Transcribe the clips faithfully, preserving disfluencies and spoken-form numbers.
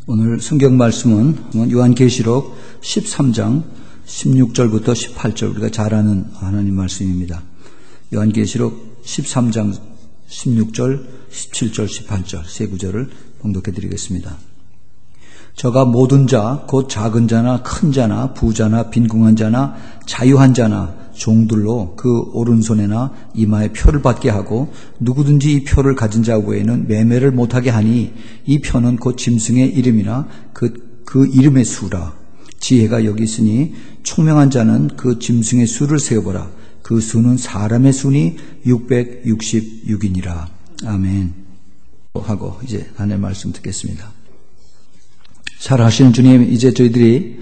오늘 성경 말씀은 요한계시록 십삼 장 십육 절부터 십팔 절, 우리가 잘 아는 하나님 말씀입니다. 요한계시록 십삼 장 십육 절, 십칠 절, 십팔 절 세 구절을 봉독해 드리겠습니다. 저가 모든 자, 곧 작은 자나 큰 자나 부자나 빈궁한 자나 자유한 자나 종들로 그 오른손에나 이마에 표를 받게 하고 누구든지 이 표를 가진 자 외에는 매매를 못하게 하니 이 표는 곧 짐승의 이름이나 그, 그 이름의 수라. 지혜가 여기 있으니 총명한 자는 그 짐승의 수를 세어보라. 그 수는 사람의 수니 육백육십육이니라. 아멘. 하고 이제 하나님의 말씀 듣겠습니다. 살아계신 주님, 이제 저희들이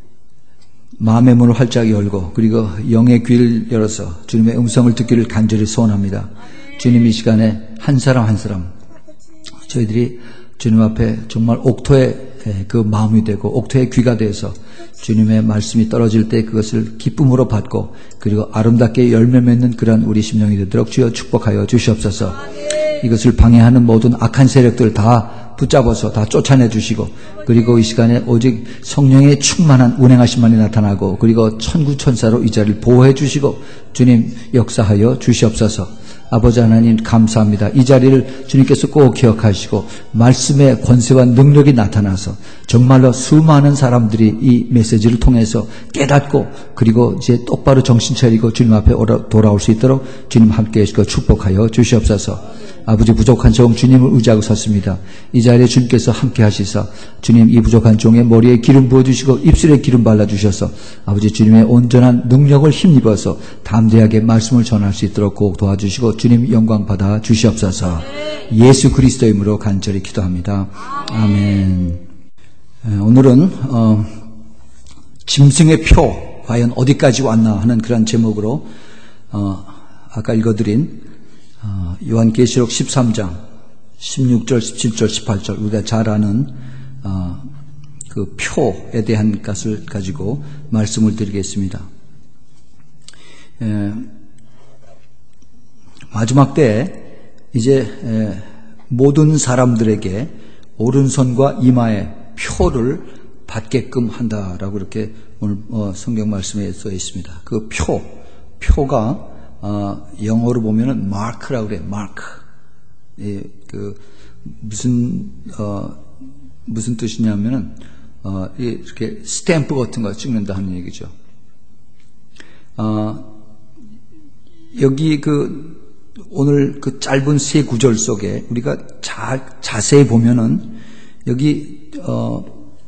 마음의 문을 활짝 열고 그리고 영의 귀를 열어서 주님의 음성을 듣기를 간절히 소원합니다. 주님, 이 시간에 한 사람 한 사람 저희들이 주님 앞에 정말 옥토의 그 마음이 되고 옥토의 귀가 돼서 주님의 말씀이 떨어질 때 그것을 기쁨으로 받고 그리고 아름답게 열매 맺는 그러한 우리 심령이 되도록 주여 축복하여 주시옵소서. 이것을 방해하는 모든 악한 세력들 다 붙잡아서 다 쫓아내 주시고 그리고 이 시간에 오직 성령의 충만한 운행하심만이 나타나고 그리고 천구천사로 이 자리를 보호해 주시고 주님 역사하여 주시옵소서. 아버지 하나님 감사합니다. 이 자리를 주님께서 꼭 기억하시고 말씀의 권세와 능력이 나타나서 정말로 수많은 사람들이 이 메시지를 통해서 깨닫고 그리고 이제 똑바로 정신 차리고 주님 앞에 돌아올 수 있도록 주님 함께해 주시고 축복하여 주시옵소서. 아버지, 부족한 종 주님을 의지하고 섰습니다. 이 자리에 주님께서 함께 하시사 주님 이 부족한 종의 머리에 기름 부어주시고 입술에 기름 발라주셔서 아버지 주님의 온전한 능력을 힘입어서 담대하게 말씀을 전할 수 있도록 꼭 도와주시고 주님 영광 받아 주시옵소서. 예수 그리스도의 이름으로 간절히 기도합니다. 아멘. 오늘은 어, 짐승의 표 과연 어디까지 왔나 하는 그런 제목으로 어, 아까 읽어드린 어, 요한계시록 십삼 장 십육 절, 십칠 절, 십팔 절 우리가 잘 아는 어, 그 표에 대한 것을 가지고 말씀을 드리겠습니다. 에, 마지막 때 이제 에, 모든 사람들에게 오른손과 이마에 표를 받게끔 한다라고 이렇게 오늘 어, 성경 말씀에 써 있습니다. 그 표, 표가 어, 영어로 보면은 mark라고 그래, mark. 예, 그, 무슨, 어, 무슨 뜻이냐면은, 어, 이렇게 스탬프 같은 거 찍는다 하는 얘기죠. 어, 여기 그, 오늘 그 짧은 세 구절 속에 우리가 자, 자세히 보면은, 여기, 어,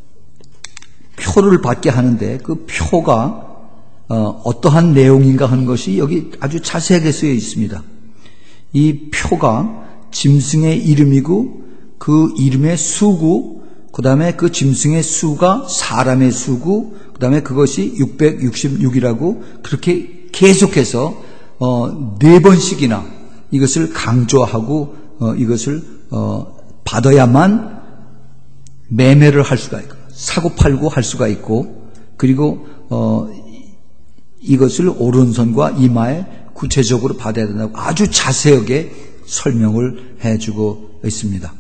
표를 받게 하는데 그 표가 어, 어떠한 내용인가 하는 것이 여기 아주 자세하게 쓰여 있습니다. 이 표가 짐승의 이름이고 그 이름의 수고 그 다음에 그 짐승의 수가 사람의 수고 그 다음에 그것이 육백육십육이라고 그렇게 계속해서 어, 네 번씩이나 이것을 강조하고 어, 이것을 어, 받아야만 매매를 할 수가 있고 사고 팔고 할 수가 있고 그리고 어, 이것을 오른손과 이마에 구체적으로 받아야 된다고 아주 자세하게 설명을 해주고 있습니다.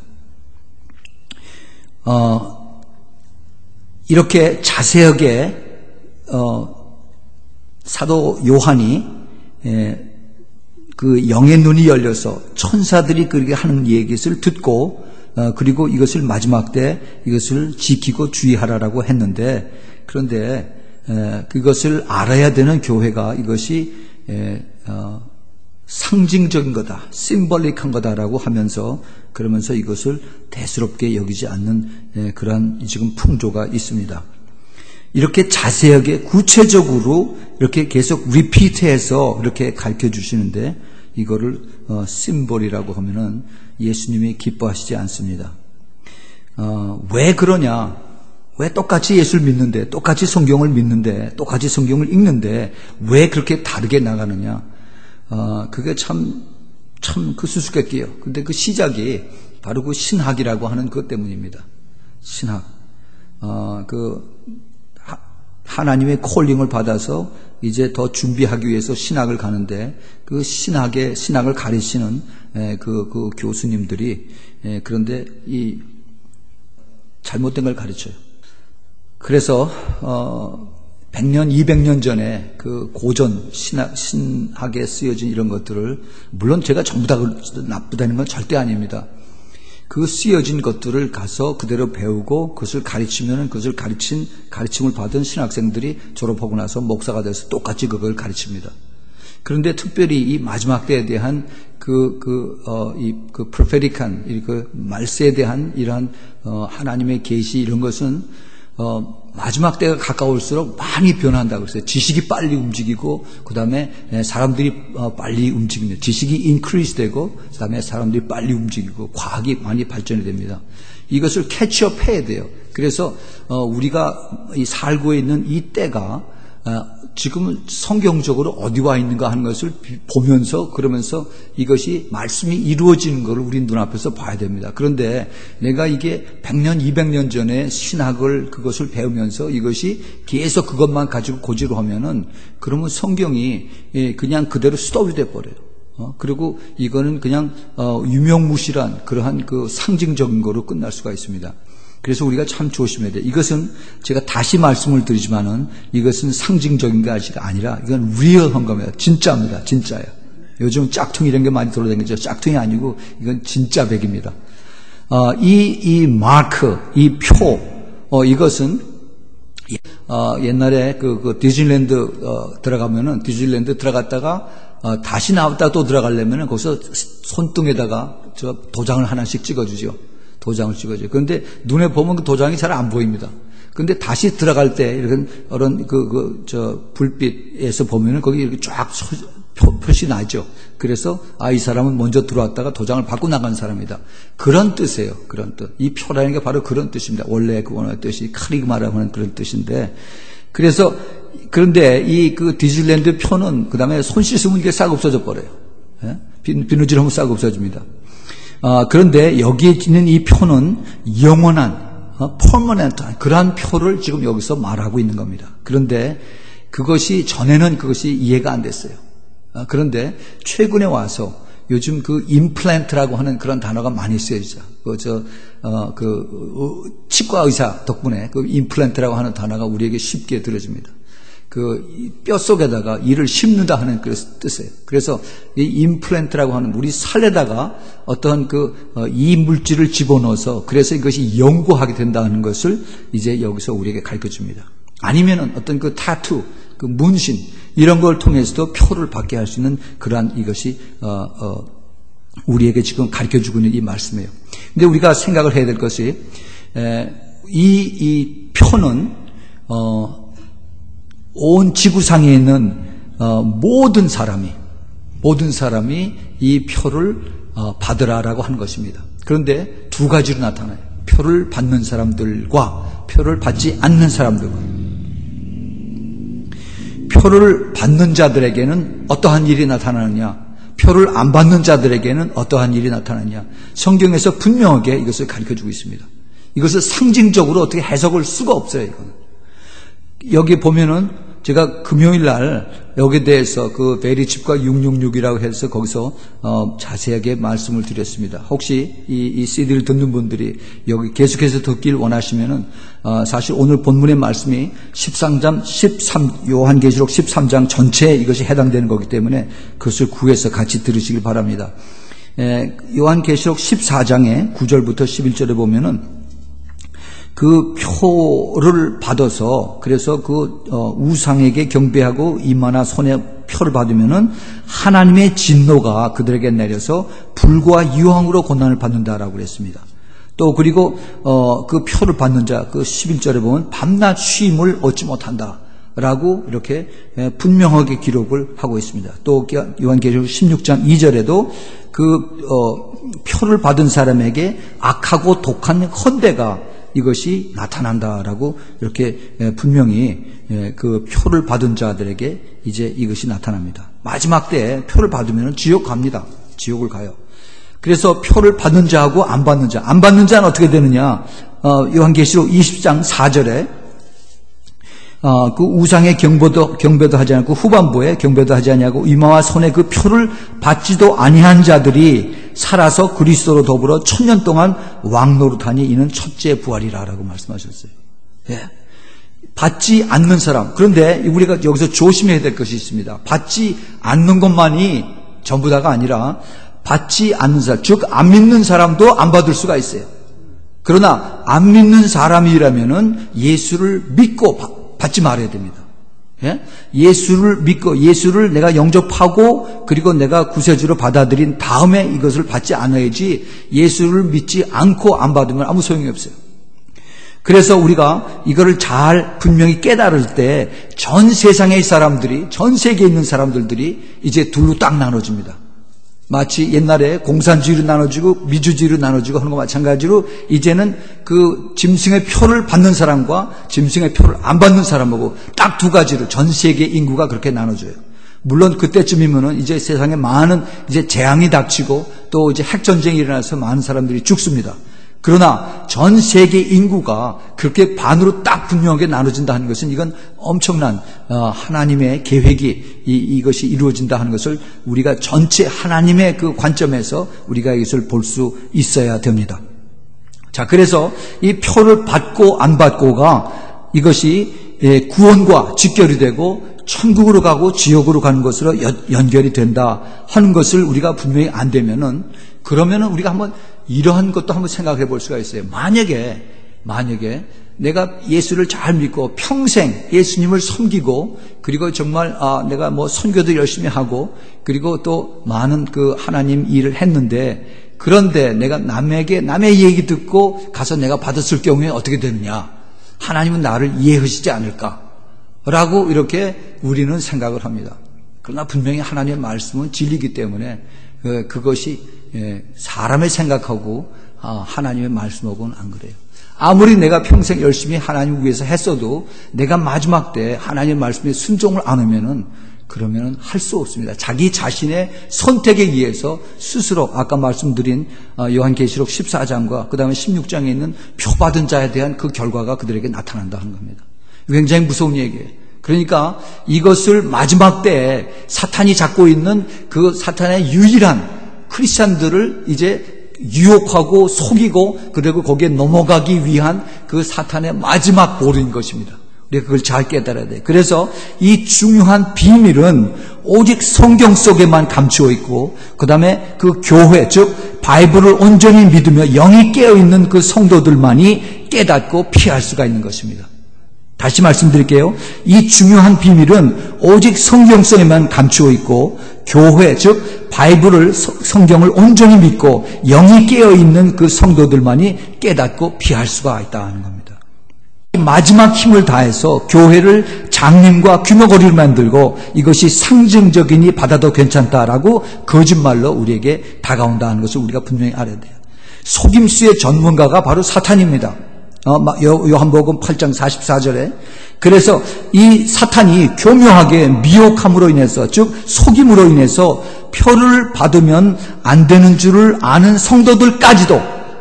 어, 이렇게 자세하게 어, 사도 요한이 에, 그 영의 눈이 열려서 천사들이 그렇게 하는 얘기를 듣고 어, 그리고 이것을 마지막 때 이것을 지키고 주의하라라고 했는데 그런데 에, 그것을 알아야 되는 교회가 이것이 에, 어, 상징적인 거다, 심벌릭한 거다라고 하면서 그러면서 이것을 대수롭게 여기지 않는 에, 그러한 지금 풍조가 있습니다. 이렇게 자세하게 구체적으로 이렇게 계속 리피트해서 이렇게 가르쳐 주시는데 이거를 어, 심벌이라고 하면은 예수님이 기뻐하시지 않습니다. 어, 왜 그러냐? 왜 똑같이 예수를 믿는데, 똑같이 성경을 믿는데, 똑같이 성경을 읽는데, 왜 그렇게 다르게 나가느냐? 어, 그게 참, 참 그 수수께끼예요. 근데 그 시작이 바로 그 신학이라고 하는 그것 때문입니다. 신학. 어, 그, 하, 하나님의 콜링을 받아서 이제 더 준비하기 위해서 신학을 가는데, 그 신학의, 신학을 가르치는, 에, 그, 그 교수님들이, 에, 그런데 이, 잘못된 걸 가르쳐요. 그래서 어, 백 년, 이백 년 전에 그 고전 신학, 신학에 쓰여진 이런 것들을, 물론 제가 전부 다 나쁘다는 건 절대 아닙니다. 그 쓰여진 것들을 가서 그대로 배우고 그것을 가르치면은 그것을 가르친, 가르침을 받은 신학생들이 졸업하고 나서 목사가 돼서 똑같이 그걸 가르칩니다. 그런데 특별히 이 마지막 때에 대한 그, 그, 어, 이, 그, 프로페릭한, 이, 그, 말세에 대한 이러한, 어, 하나님의 계시 이런 것은, 어, 마지막 때가 가까울수록 많이 변한다고 그랬어요. 지식이 빨리 움직이고, 그 다음에 사람들이 빨리 움직입니다. 지식이 인크리스 되고, 그 다음에 사람들이 빨리 움직이고, 과학이 많이 발전이 됩니다. 이것을 캐치업 해야 돼요. 그래서, 우리가 살고 있는 이 때가, 지금은 성경적으로 어디 와 있는가 하는 것을 보면서 그러면서 이것이 말씀이 이루어지는 것을 우리 눈앞에서 봐야 됩니다. 그런데 내가 이게 백 년, 이백 년 전에 신학을 그것을 배우면서 이것이 계속 그것만 가지고 고지로 하면은 그러면 성경이 그냥 그대로 스톱이 돼 버려요. 어, 그리고 이거는 그냥 어, 유명무실한 그러한 그 상징적인 거로 끝날 수가 있습니다. 그래서 우리가 참 조심해야 돼요. 이것은 제가 다시 말씀을 드리지만은 이것은 상징적인 것이 아니라 이건 리얼한 겁니다. 진짜입니다. 진짜예요. 요즘 짝퉁 이런 게 많이 돌아다니죠. 짝퉁이 아니고 이건 진짜 백입니다. 어, 이, 이 마크, 이 표, 어, 이것은 어, 옛날에 그, 그 디즈니랜드 어, 들어가면은 디즈니랜드 들어갔다가 어, 다시 나왔다 또 들어가려면은 거기서 손등에다가 저 도장을 하나씩 찍어주죠. 도장을 찍어줘요. 그런데 눈에 보면 그 도장이 잘 안 보입니다. 그런데 다시 들어갈 때 이런 이런 그 그 저 불빛에서 보면은 거기 이렇게 쫙 표, 표시 나죠. 그래서 아, 이 사람은 먼저 들어왔다가 도장을 받고 나간 사람이다. 그런 뜻이에요. 그런 뜻. 이 표라는 게 바로 그런 뜻입니다. 원래 그 원어의 뜻이 카리그마라고 하는 그런 뜻인데, 그래서 그런데 이 그 디즈니랜드 표는 그 다음에 손 씻으면 이게 싹 없어져 버려요. 예? 비누질하면 싹 없어집니다. 어, 그런데 여기에 있는 이 표는 영원한, 어, 퍼머넌트한 그러한 표를 지금 여기서 말하고 있는 겁니다. 그런데 그것이 전에는 그것이 이해가 안 됐어요. 어, 그런데 최근에 와서 요즘 그 임플란트라고 하는 그런 단어가 많이 쓰여지죠. 그, 저, 어, 그, 치과 의사 덕분에 그 임플란트라고 하는 단어가 우리에게 쉽게 들어집니다. 그 뼈 속에다가 이를 심는다 하는 그 뜻이에요. 그래서 이 임플란트라고 하는 우리 살에다가 어떤 그 이 물질을 집어넣어서 그래서 이것이 영구하게 된다는 것을 이제 여기서 우리에게 가르쳐 줍니다. 아니면은 어떤 그 타투, 그 문신 이런 걸 통해서도 표를 받게 할 수 있는 그러한 이것이 어, 어, 우리에게 지금 가르쳐 주고 있는 이 말씀이에요. 근데 우리가 생각을 해야 될 것이 에, 이, 이 표는 어, 온 지구상에 있는 어, 모든 사람이 모든 사람이 이 표를 어, 받으라라고 하는 것입니다. 그런데 두 가지로 나타나요. 표를 받는 사람들과 표를 받지 않는 사람들과. 표를 받는 자들에게는 어떠한 일이 나타나느냐, 표를 안 받는 자들에게는 어떠한 일이 나타나느냐. 성경에서 분명하게 이것을 가르쳐주고 있습니다. 이것을 상징적으로 어떻게 해석할 수가 없어요. 이거는. 여기 보면은 제가 금요일 날 여기에 대해서 그 베리칩과 육육육이라고 해서 거기서 어 자세하게 말씀을 드렸습니다. 혹시 이, 이 씨디를 듣는 분들이 여기 계속해서 듣길 원하시면은 어 사실 오늘 본문의 말씀이 십삼 장 십삼 요한계시록 십삼 장 전체에 이것이 해당되는 거기 때문에 그것을 구해서 같이 들으시길 바랍니다. 에, 요한계시록 십사 장의 구 절부터 십일 절에 보면은 그 표를 받아서 그래서 그 우상에게 경배하고 이마나 손에 표를 받으면은 하나님의 진노가 그들에게 내려서 불과 유황으로 고난을 받는다라고 그랬습니다. 또 그리고 어 그 표를 받는 자 그 십일 절에 보면 밤낮 쉼을 얻지 못한다라고 이렇게 분명하게 기록을 하고 있습니다. 또 요한계시록 십육 장 이 절에도 그 어 표를 받은 사람에게 악하고 독한 헌대가 이것이 나타난다라고 이렇게 분명히 그 표를 받은 자들에게 이제 이것이 나타납니다. 마지막 때에 표를 받으면 지옥 갑니다. 지옥을 가요. 그래서 표를 받는 자하고 안 받는 자, 안 받는 자는 어떻게 되느냐? 어, 요한계시록 이십 장 사 절에 어, 그 우상의 경배도, 경배도 하지 않고 후반부에 경배도 하지 아니하고 이마와 손에 그 표를 받지도 아니한 자들이 살아서 그리스도로 더불어 천년 동안 왕노릇하니 이는 첫째 부활이라라고 말씀하셨어요. 예. 받지 않는 사람. 그런데 우리가 여기서 조심해야 될 것이 있습니다. 받지 않는 것만이 전부 다가 아니라 받지 않는 사람, 즉 안 믿는 사람도 안 받을 수가 있어요. 그러나 안 믿는 사람이라면은 예수를 믿고 받지 말아야 됩니다. 예? 예수를 믿고 예수를 내가 영접하고 그리고 내가 구세주로 받아들인 다음에 이것을 받지 않아야지 예수를 믿지 않고 안 받으면 아무 소용이 없어요. 그래서 우리가 이거를 잘 분명히 깨달을 때 전 세상의 사람들이, 전 세계에 있는 사람들이 이제 둘로 딱 나눠집니다. 마치 옛날에 공산주의로 나눠지고 민주주의로 나눠지고 하는 것 마찬가지로 이제는 그 짐승의 표를 받는 사람과 짐승의 표를 안 받는 사람하고 딱 두 가지로 전 세계 인구가 그렇게 나눠져요. 물론 그때쯤이면은 이제 세상에 많은 이제 재앙이 닥치고 또 이제 핵전쟁이 일어나서 많은 사람들이 죽습니다. 그러나 전 세계 인구가 그렇게 반으로 딱 분명하게 나눠진다 하는 것은 이건 엄청난 하나님의 계획이 이것이 이루어진다 하는 것을 우리가 전체 하나님의 그 관점에서 우리가 이것을 볼 수 있어야 됩니다. 자, 그래서 이 표를 받고 안 받고가 이것이 구원과 직결이 되고 천국으로 가고 지옥으로 가는 것으로 연결이 된다 하는 것을 우리가 분명히 안 되면은 그러면은 우리가 한번 이러한 것도 한번 생각해 볼 수가 있어요. 만약에, 만약에 내가 예수를 잘 믿고 평생 예수님을 섬기고 그리고 정말 아, 내가 뭐 선교도 열심히 하고 그리고 또 많은 그 하나님 일을 했는데 그런데 내가 남에게, 남의 얘기 듣고 가서 내가 받았을 경우에 어떻게 되느냐. 하나님은 나를 이해하시지 않을까. 라고 이렇게 우리는 생각을 합니다. 그러나 분명히 하나님의 말씀은 진리이기 때문에 그것이 사람의 생각하고 하나님의 말씀하고는 안 그래요. 아무리 내가 평생 열심히 하나님 위해서 했어도 내가 마지막 때 하나님의 말씀에 순종을 안 하면은 그러면은 할 수 없습니다. 자기 자신의 선택에 의해서 스스로 아까 말씀드린 요한계시록 십사 장과 그 다음에 십육 장에 있는 표받은 자에 대한 그 결과가 그들에게 나타난다 하는 겁니다. 굉장히 무서운 얘기예요. 그러니까 이것을 마지막 때에 사탄이 잡고 있는 그 사탄의 유일한 크리스찬들을 이제 유혹하고 속이고 그리고 거기에 넘어가기 위한 그 사탄의 마지막 보루인 것입니다. 우리가 그걸 잘 깨달아야 돼요. 그래서 이 중요한 비밀은 오직 성경 속에만 감추어 있고 그 다음에 그 교회 즉 바이블을 온전히 믿으며 영이 깨어있는 그 성도들만이 깨닫고 피할 수가 있는 것입니다. 다시 말씀드릴게요. 이 중요한 비밀은 오직 성경성에만 감추어 있고 교회 즉 바이블을 성경을 온전히 믿고 영이 깨어있는 그 성도들만이 깨닫고 피할 수가 있다는 겁니다. 마지막 힘을 다해서 교회를 장님과 귀머거리를 만들고 이것이 상징적이니 받아도 괜찮다라고 거짓말로 우리에게 다가온다는 것을 우리가 분명히 알아야 돼요. 속임수의 전문가가 바로 사탄입니다. 어, 요한복음 팔 장 사십사 절에 그래서 이 사탄이 교묘하게 미혹함으로 인해서 즉 속임으로 인해서 표를 받으면 안 되는 줄을 아는 성도들까지도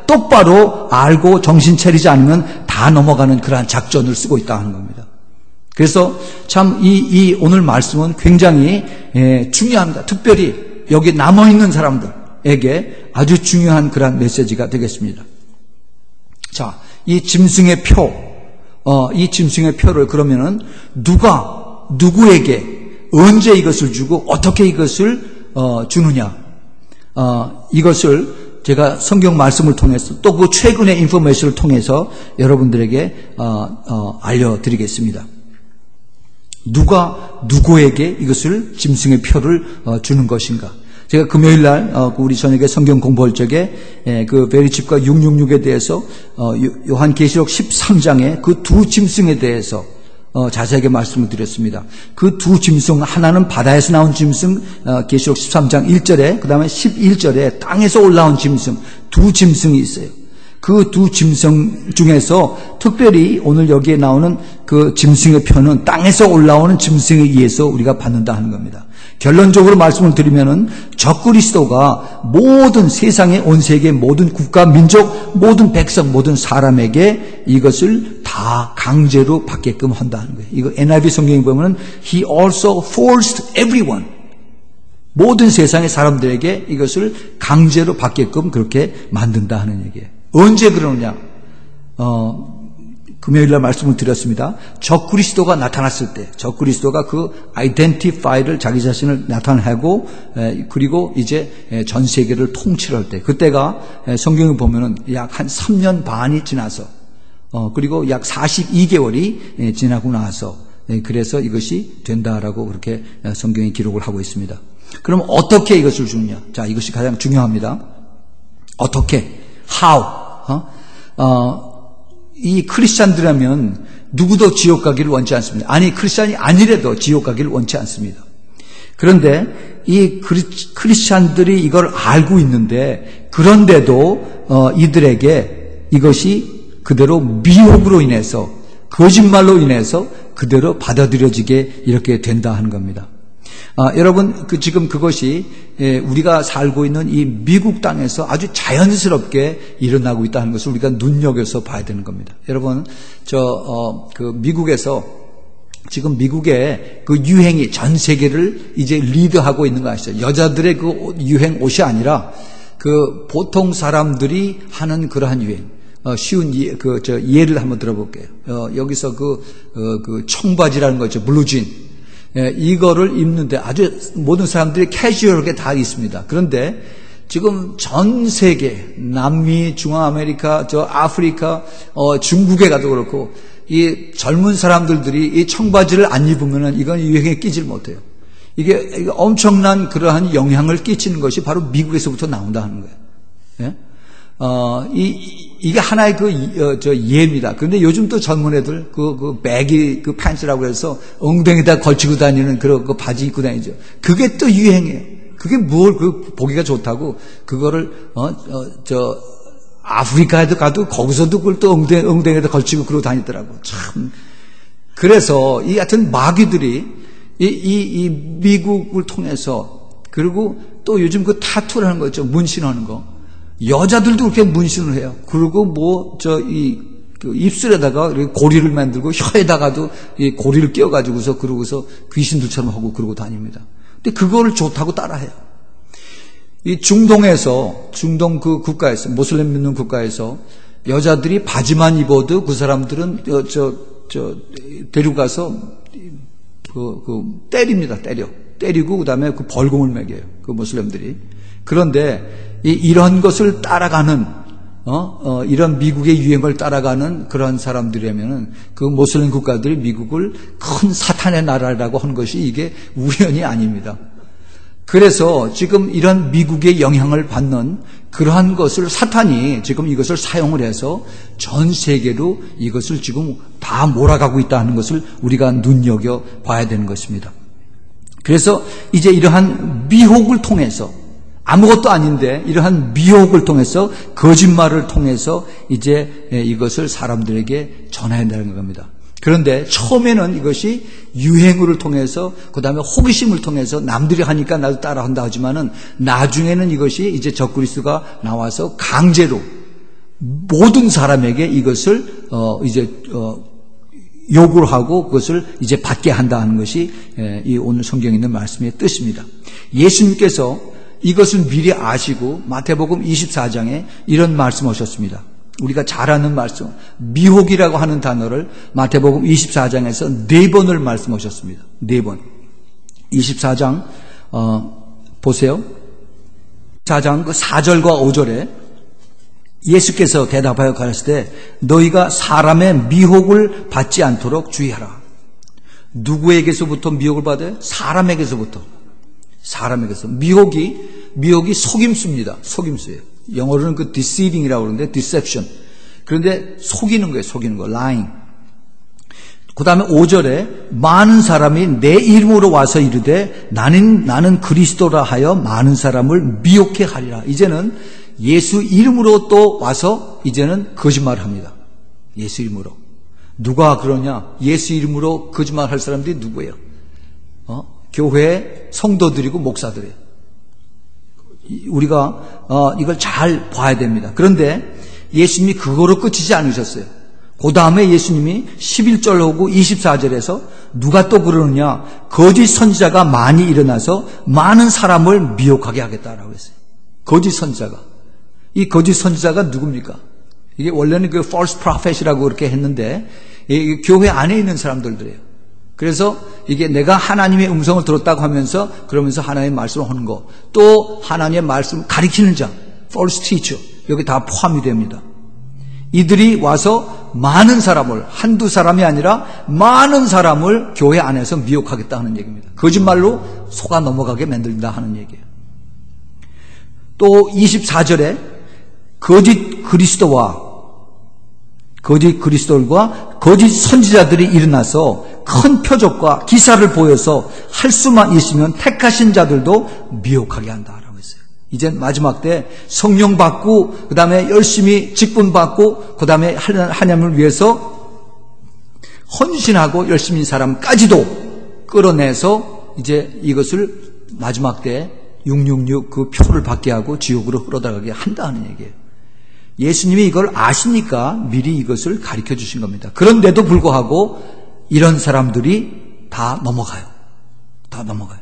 똑바로 알고 정신 차리지 않으면 다 넘어가는 그러한 작전을 쓰고 있다 하는 겁니다. 그래서 참 이 이 오늘 말씀은 굉장히 예, 중요합니다. 특별히 여기 남아있는 사람들에게 아주 중요한 그러한 메시지가 되겠습니다. 자, 이 짐승의 표, 어, 이 짐승의 표를 그러면은 누가 누구에게 언제 이것을 주고 어떻게 이것을 어, 주느냐, 어, 이것을 제가 성경 말씀을 통해서 또 그 최근의 인포메이션을 통해서 여러분들에게 어, 어, 알려드리겠습니다. 누가 누구에게 이것을 짐승의 표를 어, 주는 것인가? 제가 금요일 날 어, 우리 저녁에 성경 공부할 적에 에, 그 베리칩과 육백육십육에 대해서 어, 요한계시록 십삼 장에 그 두 짐승에 대해서 어, 자세하게 말씀을 드렸습니다. 그 두 짐승 하나는 바다에서 나온 짐승 어, 계시록 십삼 장 일 절에 그 다음에 십일 절에 땅에서 올라온 짐승 두 짐승이 있어요. 그 두 짐승 중에서 특별히 오늘 여기에 나오는 그 짐승의 표는 땅에서 올라오는 짐승에 의해서 우리가 받는다 하는 겁니다. 결론적으로 말씀을 드리면은 적그리스도가 모든 세상의 온 세계 모든 국가 민족 모든 백성 모든 사람에게 이것을 다 다 강제로 받게끔 한다는 거예요. 이거 엔 아이 브이 성경에 보면은 He also forced everyone. 모든 세상의 사람들에게 이것을 강제로 받게끔 그렇게 만든다 하는 얘기예요. 언제 그러느냐? 어, 금요일날 말씀을 드렸습니다. 적그리스도가 나타났을 때, 적그리스도가 그 아이덴티파이를 자기 자신을 나타내고, 그리고 이제 전 세계를 통치할 때, 그때가 성경을 보면은 약 한 삼 년 반이 지나서, 어, 그리고 약 사십이 개월이 지나고 나서, 그래서 이것이 된다라고 그렇게 성경이 기록을 하고 있습니다. 그럼 어떻게 이것을 주느냐? 자, 이것이 가장 중요합니다. 어떻게? How? 어? 어, 이 크리스찬들이라면 누구도 지옥 가기를 원치 않습니다. 아니, 크리스찬이 아니래도 지옥 가기를 원치 않습니다. 그런데 이 크리스찬들이 이걸 알고 있는데, 그런데도 어, 이들에게 이것이 그대로 미혹으로 인해서, 거짓말로 인해서 그대로 받아들여지게 이렇게 된다 하는 겁니다. 아, 여러분, 그 지금 그것이 예, 우리가 살고 있는 이 미국 땅에서 아주 자연스럽게 일어나고 있다는 것을 우리가 눈여겨서 봐야 되는 겁니다. 여러분, 저 어, 그 미국에서 지금 미국의 그 유행이 전 세계를 이제 리드하고 있는 거 아시죠? 여자들의 그 유행 옷이 아니라 그 보통 사람들이 하는 그러한 유행. 어, 쉬운 예, 그 저 예를 한번 들어볼게요. 어, 여기서 그, 어, 그 청바지라는 거죠, 블루진. 예, 이거를 입는데 아주 모든 사람들이 캐주얼하게 다 있습니다. 그런데 지금 전 세계, 남미, 중앙아메리카, 저 아프리카, 어, 중국에 가도 그렇고, 이 젊은 사람들이 이 청바지를 안 입으면은 이건 유행에 끼질 못해요. 이게, 이게 엄청난 그러한 영향을 끼치는 것이 바로 미국에서부터 나온다는 거예요. 예? 어, 이, 이게 하나의 그, 어, 저, 예입니다. 그런데 요즘 또 젊은 애들, 그, 그, 배기, 그 팬츠라고 해서 엉덩이에다 걸치고 다니는 그런 그 바지 입고 다니죠. 그게 또 유행이에요. 그게 뭘, 그, 보기가 좋다고, 그거를, 어, 어, 저, 아프리카에도 가도 거기서도 그걸 또 엉덩이, 엉덩이에다 걸치고 그러고 다니더라고. 참. 그래서 이 같은 마귀들이 이, 이, 이 미국을 통해서, 그리고 또 요즘 그 타투라는 거 있죠. 문신하는 거. 여자들도 그렇게 문신을 해요. 그리고 뭐, 저, 이, 그 입술에다가 고리를 만들고 혀에다가도 이 고리를 끼워가지고서 그러고서 귀신들처럼 하고 그러고 다닙니다. 근데 그거를 좋다고 따라해요. 이 중동에서, 중동 그 국가에서, 모슬렘 믿는 국가에서 여자들이 바지만 입어도 그 사람들은 저, 저, 저, 데리고 가서 그, 그, 때립니다. 때려. 때리고 그 다음에 그 벌금을 매겨요. 그 모슬렘들이. 그런데 이, 이런 것을 따라가는, 어, 어, 이런 미국의 유행을 따라가는 그런 사람들이라면은 그 모슬림 국가들이 미국을 큰 사탄의 나라라고 하는 것이 이게 우연이 아닙니다. 그래서 지금 이런 미국의 영향을 받는 그러한 것을 사탄이 지금 이것을 사용을 해서 전 세계로 이것을 지금 다 몰아가고 있다는 것을 우리가 눈여겨 봐야 되는 것입니다. 그래서 이제 이러한 미혹을 통해서 아무것도 아닌데 이러한 미혹을 통해서 거짓말을 통해서 이제 이것을 사람들에게 전해야 된다는 겁니다. 그런데 처음에는 이것이 유행을 통해서 그 다음에 호기심을 통해서 남들이 하니까 나도 따라한다 하지만은 나중에는 이것이 이제 적그리스도가 나와서 강제로 모든 사람에게 이것을 어 이제 어 요구를 하고 그것을 이제 받게 한다는 것이 이 오늘 성경에 있는 말씀의 뜻입니다. 예수님께서 이것을 미리 아시고 마태복음 이십사 장에 이런 말씀하셨습니다. 우리가 잘 아는 말씀, 미혹이라고 하는 단어를 마태복음 이십사 장에서 네 번을 말씀하셨습니다. 네 번. 이십사 장 어, 보세요. 사 장 그 사 절과 오 절에 예수께서 대답하여 가르칠 때 너희가 사람의 미혹을 받지 않도록 주의하라. 누구에게서부터 미혹을 받아요? 사람에게서부터. 사람에게서. 미혹이, 미혹이 속임수입니다. 속임수예요. 영어로는 그 deceiving이라고 그러는데 deception. 그런데 속이는 거예요. 속이는 거. lying. 그 다음에 오 절에 많은 사람이 내 이름으로 와서 이르되 나는, 나는 그리스도라 하여 많은 사람을 미혹해 하리라. 이제는 예수 이름으로 또 와서 이제는 거짓말을 합니다. 예수 이름으로. 누가 그러냐? 예수 이름으로 거짓말 할 사람들이 누구예요? 어? 교회 성도들이고 목사들이에요. 우리가 어, 이걸 잘 봐야 됩니다. 그런데 예수님이 그거로 끝이지 않으셨어요. 그 다음에 예수님이 십일 절하고 이십사 절에서 누가 또 그러느냐, 거짓 선지자가 많이 일어나서 많은 사람을 미혹하게 하겠다라고 했어요. 거짓 선지자가. 이 거짓 선지자가 누굽니까? 이게 원래는 그 false prophet이라고 그렇게 했는데, 이 교회 안에 있는 사람들이에요. 그래서 이게 내가 하나님의 음성을 들었다고 하면서 그러면서 하나님의 말씀을 하는 거, 또 하나님의 말씀을 가리키는 자, false teacher, 여기 다 포함이 됩니다. 이들이 와서 많은 사람을, 한두 사람이 아니라 많은 사람을 교회 안에서 미혹하겠다 하는 얘기입니다. 거짓말로 속아 넘어가게 만들다 하는 얘기예요. 또 이십사 절에 거짓 그리스도와 거짓 그리스도들과 거짓 선지자들이 일어나서 큰 표적과 기사를 보여서 할 수만 있으면 택하신 자들도 미혹하게 한다라고 했어요. 이제 마지막 때 성령 받고 그 다음에 열심히 직분 받고 그 다음에 하나님을 위해서 헌신하고 열심인 사람까지도 끌어내서 이제 이것을 마지막 때 육육육 그 표를 받게 하고 지옥으로 흘러들어가게 한다는 얘기예요. 예수님이 이걸 아시니까 미리 이것을 가르쳐 주신 겁니다. 그런데도 불구하고 이런 사람들이 다 넘어가요. 다 넘어가요.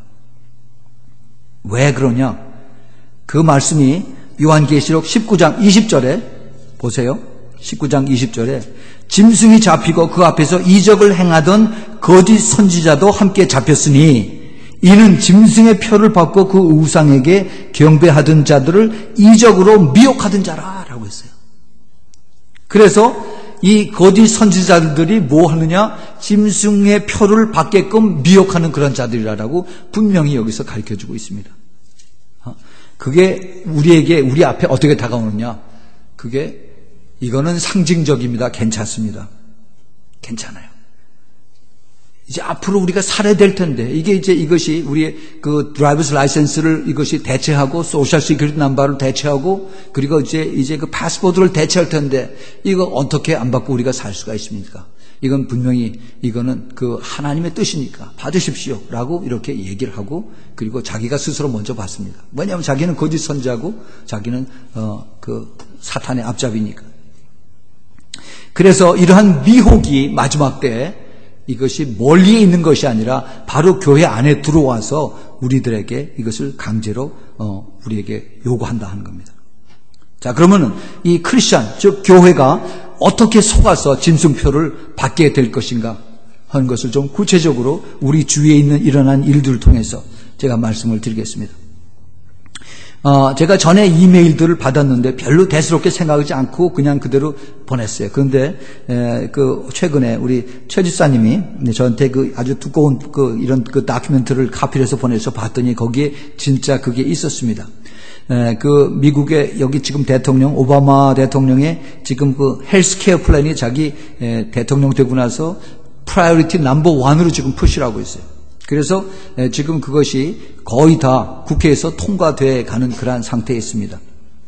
왜 그러냐? 그 말씀이 요한계시록 십구 장 이십 절에 보세요. 십구 장 이십 절에 짐승이 잡히고 그 앞에서 이적을 행하던 거짓 선지자도 함께 잡혔으니 이는 짐승의 표를 받고 그 우상에게 경배하던 자들을 이적으로 미혹하던 자라라고 했어요. 그래서 이 거짓 선지자들이 뭐 하느냐? 짐승의 표를 받게끔 미혹하는 그런 자들이라고 분명히 여기서 가르쳐주고 있습니다. 그게 우리에게 우리 앞에 어떻게 다가오느냐? 그게 이거는 상징적입니다. 괜찮습니다. 괜찮아요. 이제 앞으로 우리가 살아야 될 텐데, 이게 이제 이것이 우리의 그 드라이버스 라이센스를 이것이 대체하고, 소셜 시큐리티 넘버를 대체하고, 그리고 이제, 이제 그 파스포드를 대체할 텐데, 이거 어떻게 안 받고 우리가 살 수가 있습니까? 이건 분명히, 이거는 그 하나님의 뜻이니까 받으십시오. 라고 이렇게 얘기를 하고, 그리고 자기가 스스로 먼저 받습니다. 왜냐하면 자기는 거짓 선지자고, 자기는, 어, 그 사탄의 앞잡이니까. 그래서 이러한 미혹이 마지막 때, 이것이 멀리에 있는 것이 아니라 바로 교회 안에 들어와서 우리들에게 이것을 강제로 어, 우리에게 요구한다 하는 겁니다. 자, 그러면은 이 크리스천, 즉 교회가 어떻게 속아서 짐승표를 받게 될 것인가 하는 것을 좀 구체적으로 우리 주위에 있는 일어난 일들을 통해서 제가 말씀을 드리겠습니다. 어, 제가 전에 이메일들을 받았는데 별로 대수롭게 생각하지 않고 그냥 그대로 보냈어요. 그런데 에, 그 최근에 우리 최 지사님이 저한테 그 아주 두꺼운 그 이런 그 다큐멘터리를 카피를 해서 보내서 봤더니 거기에 진짜 그게 있었습니다. 에, 그 미국의 여기 지금 대통령 오바마 대통령의 지금 그 헬스케어 플랜이 자기 에, 대통령 되고 나서 프라이어리티 넘버 원으로 지금 푸시하고 있어요. 그래서 지금 그것이 거의 다 국회에서 통과돼 가는 그러한 상태에 있습니다.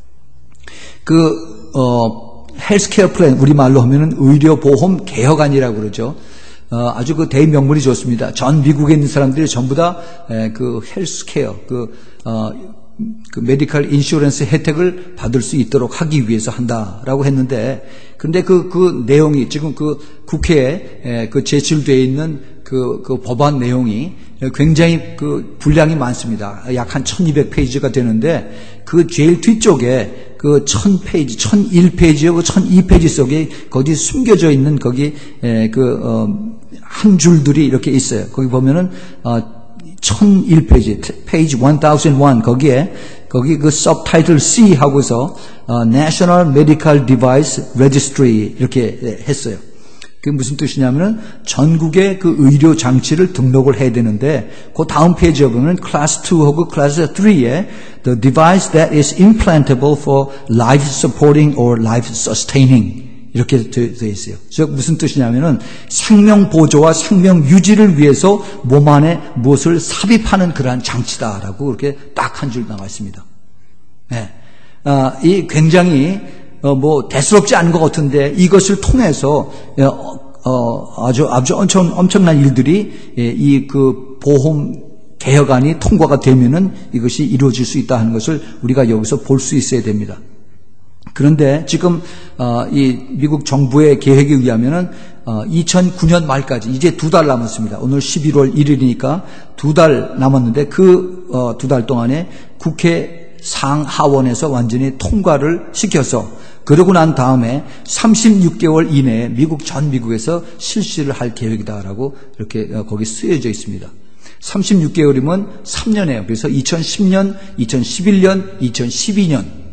그 어, 헬스케어 플랜, 우리말로 하면은 의료보험 개혁안이라고 그러죠. 어, 아주 그 대명물이 좋습니다. 전 미국에 있는 사람들이 전부 다 그 헬스케어, 그, 어, 그 메디컬 인슈런스 혜택을 받을 수 있도록 하기 위해서 한다라고 했는데, 근데 그, 그 내용이 지금 그 국회에 그 제출되어 있는 그, 그 법안 내용이 굉장히 그 분량이 많습니다. 약 한 천이백 페이지가 되는데 그 제일 뒤쪽에 그 천 페이지, 천일 페이지하고 그 천이 페이지 속에 거기 숨겨져 있는 거기 그, 어, 한 줄들이 이렇게 있어요. 거기 보면은, 어, 천일 페이지, 페이지 천일, 거기에, 거기 그 서브타이틀 C 하고서, 어, National Medical Device Registry 이렇게 했어요. 그게 무슨 뜻이냐면은 전국의 그 의료 장치를 등록을 해야 되는데 그 다음 페이지에 보면 클래스 이하고 클래스 삼에 The device that is implantable for life supporting or life sustaining 이렇게 되어 있어요. 즉 무슨 뜻이냐면은 생명 보조와 생명 유지를 위해서 몸 안에 무엇을 삽입하는 그러한 장치다라고 이렇게 딱 한 줄 나와 있습니다. 네. 아, 이 굉장히 어, 뭐, 대수롭지 않은 것 같은데, 이것을 통해서, 어, 어, 아주, 아주 엄청, 엄청난 일들이, 예, 이 그 보험 개혁안이 통과가 되면은 이것이 이루어질 수 있다 하는 것을 우리가 여기서 볼 수 있어야 됩니다. 그런데 지금 어, 이 미국 정부의 계획에 의하면은 어, 이천구 년 말까지 이제 두 달 남았습니다. 오늘 십일월 일일이니까 두 달 남았는데 그 어, 두 달 동안에 국회 상하원에서 완전히 통과를 시켜서 그러고 난 다음에 삼십육 개월 이내에 미국 전 미국에서 실시를 할 계획이다라고 이렇게 어, 거기 쓰여져 있습니다. 삼십육 개월이면 삼 년이에요. 그래서 이천십 년, 이천십일 년, 이천십이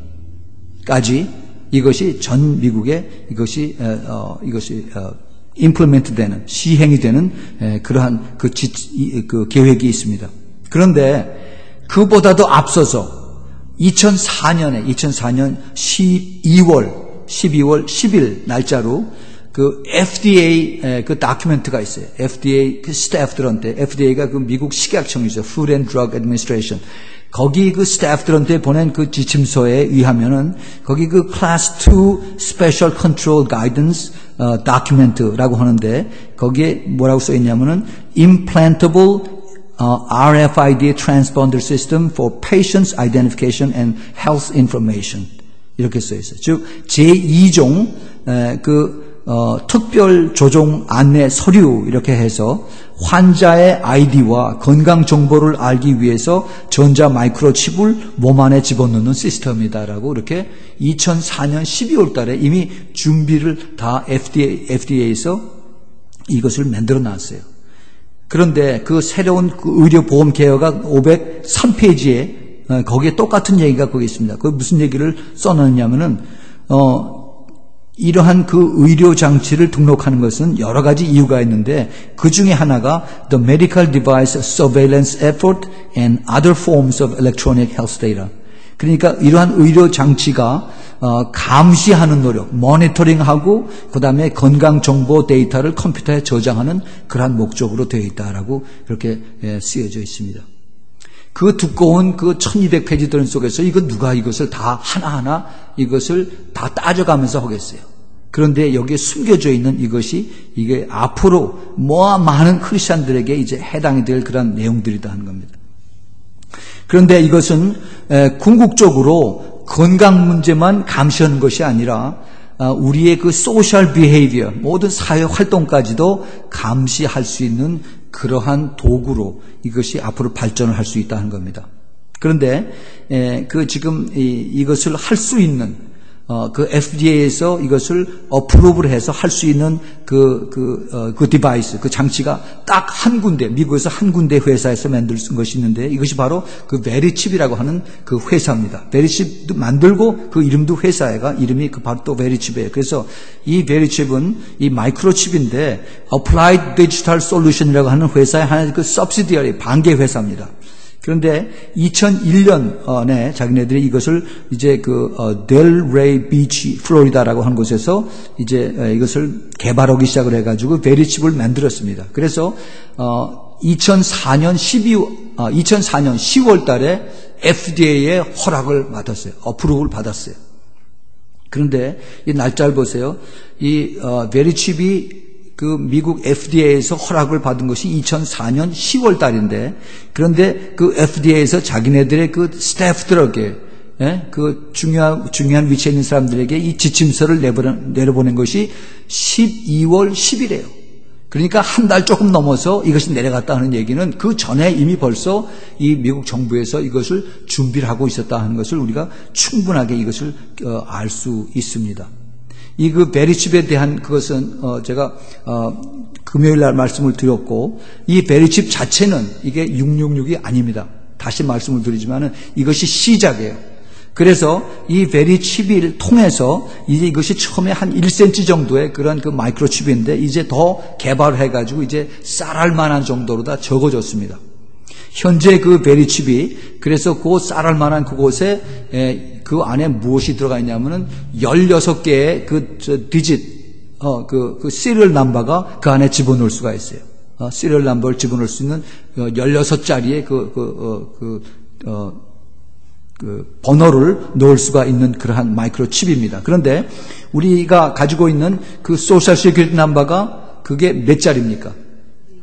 년까지 이것이 전 미국에 이것이 어, 이것이 어, 임플리멘트 되는 시행이 되는 에, 그러한 그, 지, 이, 그 계획이 있습니다. 그런데 그보다도 앞서서 이천사 년에 이천사 년 십이월 십이월 십일 날짜로 그 에프디에이 그 다큐멘트가 있어요. 에프디에이 그 스태프들한테 에프디에이가 그 미국 식약청이죠. Food and Drug Administration. 거기 그 스태프들한테 보낸 그 지침서에 의하면은 거기 그 Class 투 Special Control Guidance 어, Document라고 하는데 거기에 뭐라고 써 있냐면은 Implantable 어, 알에프아이디 Transponder System for Patients Identification and Health Information 이렇게 써 있어요. 즉 제이 종 에, 그 어, 특별 조종 안내 서류 이렇게 해서 환자의 아이디와 건강 정보를 알기 위해서 전자 마이크로칩을 몸 안에 집어넣는 시스템이다라고 이렇게 이천사 년 십이월 달에 이미 준비를 다 에프디에이, 에프디에이에서 이것을 만들어 놨어요. 그런데 그 새로운 그 의료보험 개혁안 오백삼 페이지에 어, 거기에 똑같은 얘기가 거기 있습니다. 그 무슨 얘기를 써놨냐면은 어 이러한 그 의료 장치를 등록하는 것은 여러 가지 이유가 있는데 그 중에 하나가 The Medical Device Surveillance Effort and Other Forms of Electronic Health Data. 그러니까 이러한 의료 장치가 어, 감시하는 노력, 모니터링하고 그 다음에 건강 정보 데이터를 컴퓨터에 저장하는 그러한 목적으로 되어 있다라고 그렇게 예, 쓰여져 있습니다. 그 두꺼운 그 천이백 페이지 들 속에서 이거 누가 이것을 다 하나하나 이것을 다 따져가면서 하겠어요. 그런데 여기에 숨겨져 있는 이것이 이게 앞으로 뭐 많은 크리스천들에게 이제 해당이 될 그런 내용들이다 하는 겁니다. 그런데 이것은 궁극적으로 건강 문제만 감시하는 것이 아니라 우리의 그 소셜 비헤이비어, 모든 사회 활동까지도 감시할 수 있는 그러한 도구로 이것이 앞으로 발전을 할 수 있다는 겁니다. 그런데 그 지금 이것을 할 수 있는 어, 그 에프디에이에서 이것을 어프로브를 해서 할 수 있는 그, 그, 어, 그 디바이스, 그 장치가 딱 한 군데, 미국에서 한 군데 회사에서 만들 것이 있는데 이것이 바로 그 베리칩이라고 하는 그 회사입니다. 베리칩도 만들고 그 이름도 회사가 이름이 그 바로 또 베리칩이에요. 그래서 이 베리칩은 이 마이크로칩인데 Applied Digital Solution이라고 하는 회사의 하나의 그 subsidiary 반개 회사입니다. 그런데 이천일 년에 자기네들이 이것을 이제 그 델레이 비치 플로리다라고 하는 곳에서 이제 이것을 개발하기 시작을 해가지고 베리칩을 만들었습니다. 그래서 이천사 년 시월 달에 에프디에이의 허락을 받았어요. 어프로브를 받았어요. 그런데 이 날짜를 보세요. 이 베리칩이 그 미국 에프디에이에서 허락을 받은 것이 이천사 년 시월 달인데, 그런데 그 에프디에이에서 자기네들의 그 스태프들에게, 예? 그 중요한, 중요한 위치에 있는 사람들에게 이 지침서를 내보낸, 내려보낸 것이 십이월 십일이에요. 그러니까 한 달 조금 넘어서 이것이 내려갔다 하는 얘기는 그 전에 이미 벌써 이 미국 정부에서 이것을 준비를 하고 있었다 하는 것을 우리가 충분하게 이것을 어, 알 수 있습니다. 이 그 베리칩에 대한 그것은 어 제가 어 금요일 날 말씀을 드렸고, 이 베리칩 자체는 이게 육육육이 아닙니다. 다시 말씀을 드리지만은 이것이 시작이에요. 그래서 이 베리칩을 통해서 이제 이것이 처음에 한 일 센티미터 정도의 그런 그 마이크로칩인데 이제 더 개발해 가지고 이제 쌀알 만한 정도로 다 적어졌습니다. 현재 그 베리칩이 그래서 그 쌀알 만한 그곳에 에, 그 안에 무엇이 들어가 있냐면은 열여섯 개의 그 저 디짓 어 그 그 시리얼 넘버가 그 안에 집어넣을 수가 있어요. 어 시리얼 넘버를 집어넣을 수 있는 열여섯 자리의 그 그 어 그 어 그 번호를 넣을 수가 있는 그러한 마이크로칩입니다. 그런데 우리가 가지고 있는 그 소셜 시큐리티 넘버가 그게 몇 자리입니까?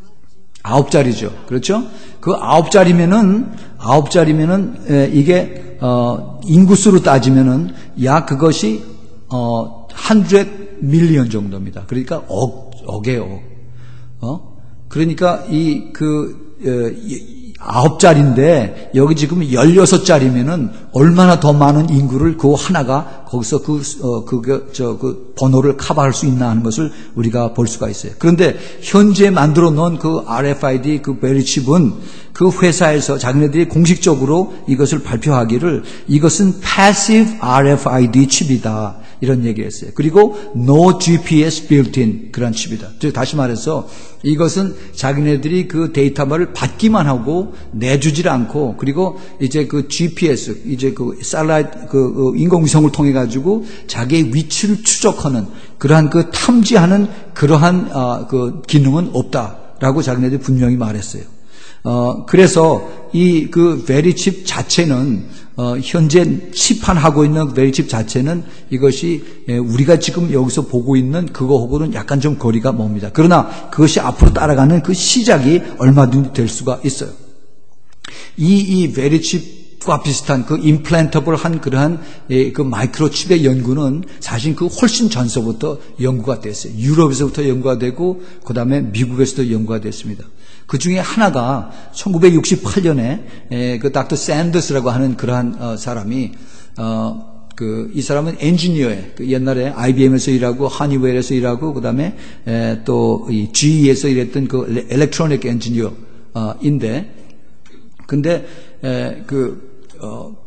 아홉 자리죠. 그렇죠? 그 아홉 자리면은, 아홉 자리면은, 에, 이게 어, 인구수로 따지면은 약 그것이 어, hundred million 정도입니다. 그러니까 억, 억이에요. 어? 그러니까 이 그 어, 아홉 자리인데 여기 지금 열여섯 자리면은 얼마나 더 많은 인구를 그 하나가 거기서 그, 어, 그, 저, 그 번호를 커버할 수 있나 하는 것을 우리가 볼 수가 있어요. 그런데 현재 만들어 놓은 그 알에프아이디 그 베리칩은 그 회사에서 자기네들이 공식적으로 이것을 발표하기를 이것은 passive 알에프아이디 칩이다. 이런 얘기했어요. 그리고 no 지피에스 built-in 그런 칩이다. 즉 다시 말해서 이것은 자기네들이 그 데이터를 받기만 하고 내주질 않고 그리고 이제 그 지피에스 이제 그 셀라이트 그 인공위성을 통해 가지고 자기의 위치를 추적하는 그러한 그 탐지하는 그러한 어, 그 기능은 없다라고 자기네들이 분명히 말했어요. 어, 그래서 이 그 베리칩 자체는 어, 현재 시판하고 있는 베리칩 자체는 이것이 예, 우리가 지금 여기서 보고 있는 그거하고는 약간 좀 거리가 멉니다. 그러나 그것이 앞으로 따라가는 그 시작이 얼마든지 될 수가 있어요. 이, 이 베리칩과 비슷한 그 임플란터블한 그러한 예, 그 마이크로칩의 연구는 사실 그 훨씬 전서부터 연구가 됐어요. 유럽에서부터 연구가 되고 그 다음에 미국에서도 연구가 됐습니다. 그 중에 하나가 천구백육십팔 년에 그 닥터 샌더스라고 하는 그러한 어, 사람이 어, 그 이 사람은 엔지니어에 그 옛날에 아이비엠에서 일하고 하니웰에서 일하고 그다음에 또 이 지이에서 일했던 그 일렉트로닉 엔지니어인데 근데 에, 그 어,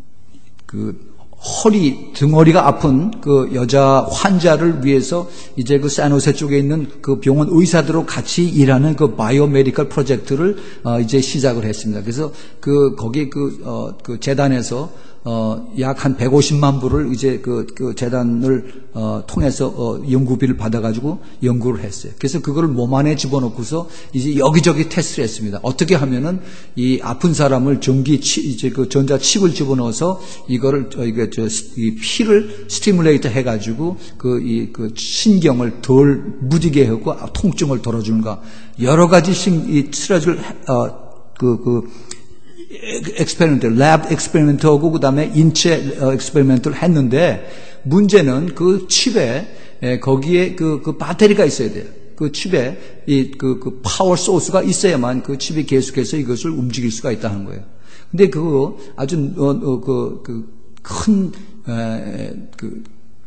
그 허리, 등허리가 아픈 그 여자 환자를 위해서 이제 그 샌호세 쪽에 있는 그 병원 의사들하고 같이 일하는 그 바이오메디컬 프로젝트를 어 이제 시작을 했습니다. 그래서 그 거기 그 어 그 재단에서 어 약 한 백오십만 불을 이제 그, 그 재단을 어 통해서 어 연구비를 받아가지고 연구를 했어요. 그래서 그거를 몸 안에 집어넣고서 이제 여기저기 테스트를 했습니다. 어떻게 하면은 이 아픈 사람을 전기 치, 이제 그 전자 칩을 집어넣어서 이거를 저 이게 저 이 피를 스티뮬레이터 해가지고 그 이 그 신경을 덜 무디게 하고 통증을 덜어주는가 여러 가지 신, 이 스트레스를 어그 그 엑스페리멘트, 랩 엑스페리멘트하고 그 다음에 인체 엑스페리멘트를 했는데 문제는 그 칩에 거기에 그, 그 배터리가 있어야 돼요. 그 칩에 이 그 그 파워 소스가 있어야만 그 칩이 계속해서 이것을 움직일 수가 있다는 거예요. 근데 그거 아주 어, 어, 그 그 큰 그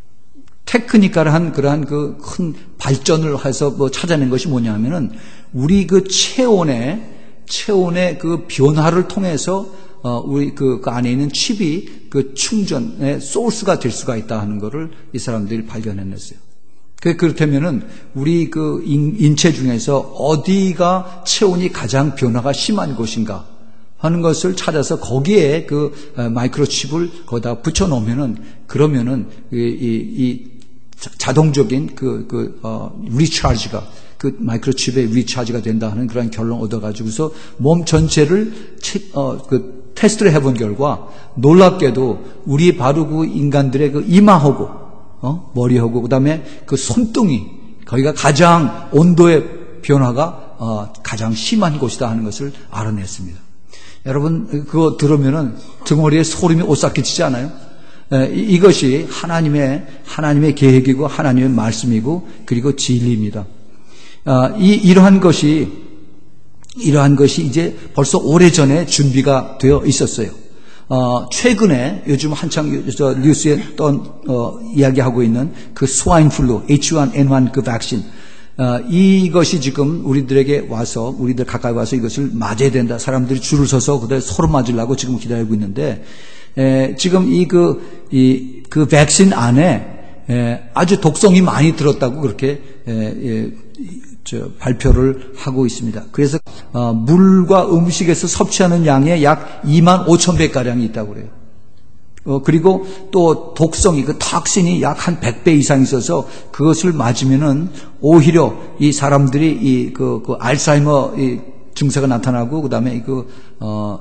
테크니컬한 그러한 그 큰 발전을 해서 뭐 찾아낸 것이 뭐냐면은 우리 그 체온의 체온의 그 변화를 통해서 어 우리 그, 그 안에 있는 칩이 그 충전의 소스가 될 수가 있다 하는 것을 이 사람들이 발견해냈어요. 그 그렇다면은 우리 그 인, 인체 중에서 어디가 체온이 가장 변화가 심한 곳인가 하는 것을 찾아서 거기에 그 마이크로칩을 거기다 붙여놓으면은 그러면은 이, 이, 이 자동적인 그, 그, 어, 리차지가 그 마이크로칩의 리차지가 된다 하는 그런 결론을 얻어가지고서 몸 전체를 치, 어, 그 테스트를 해본 결과 놀랍게도 우리 바로 그 인간들의 그 이마하고 어? 머리하고 그다음에 그 손등이 거기가 가장 온도의 변화가 어, 가장 심한 곳이다 하는 것을 알아냈습니다. 여러분 그거 들으면은 등허리에 소름이 오싹해지지 않아요? 에, 이것이 하나님의 하나님의 계획이고 하나님의 말씀이고 그리고 진리입니다. 아, 이 이러한 것이 이러한 것이 이제 벌써 오래전에 준비가 되어 있었어요. 어, 최근에 요즘 한창 저 뉴스에 떤 어, 이야기하고 있는 그 스와인 플루 에이치 원 엔 원 그 백신 어, 이것이 지금 우리들에게 와서 우리들 가까이 와서 이것을 맞아야 된다. 사람들이 줄을 서서 그들 서로 맞으려고 지금 기다리고 있는데 에, 지금 이 그 이 그 백신 안에 에, 아주 독성이 많이 들었다고 그렇게 에, 에, 저 발표를 하고 있습니다. 그래서 어, 물과 음식에서 섭취하는 양의 약 이만 오천 배 가량이 있다고 그래요. 어, 그리고 또 독성이 그 톡신이 약 한 백 배 이상 있어서 그것을 맞으면은 오히려 이 사람들이 이 그 그 알츠하이머 이 증세가 나타나고 그다음에 그 어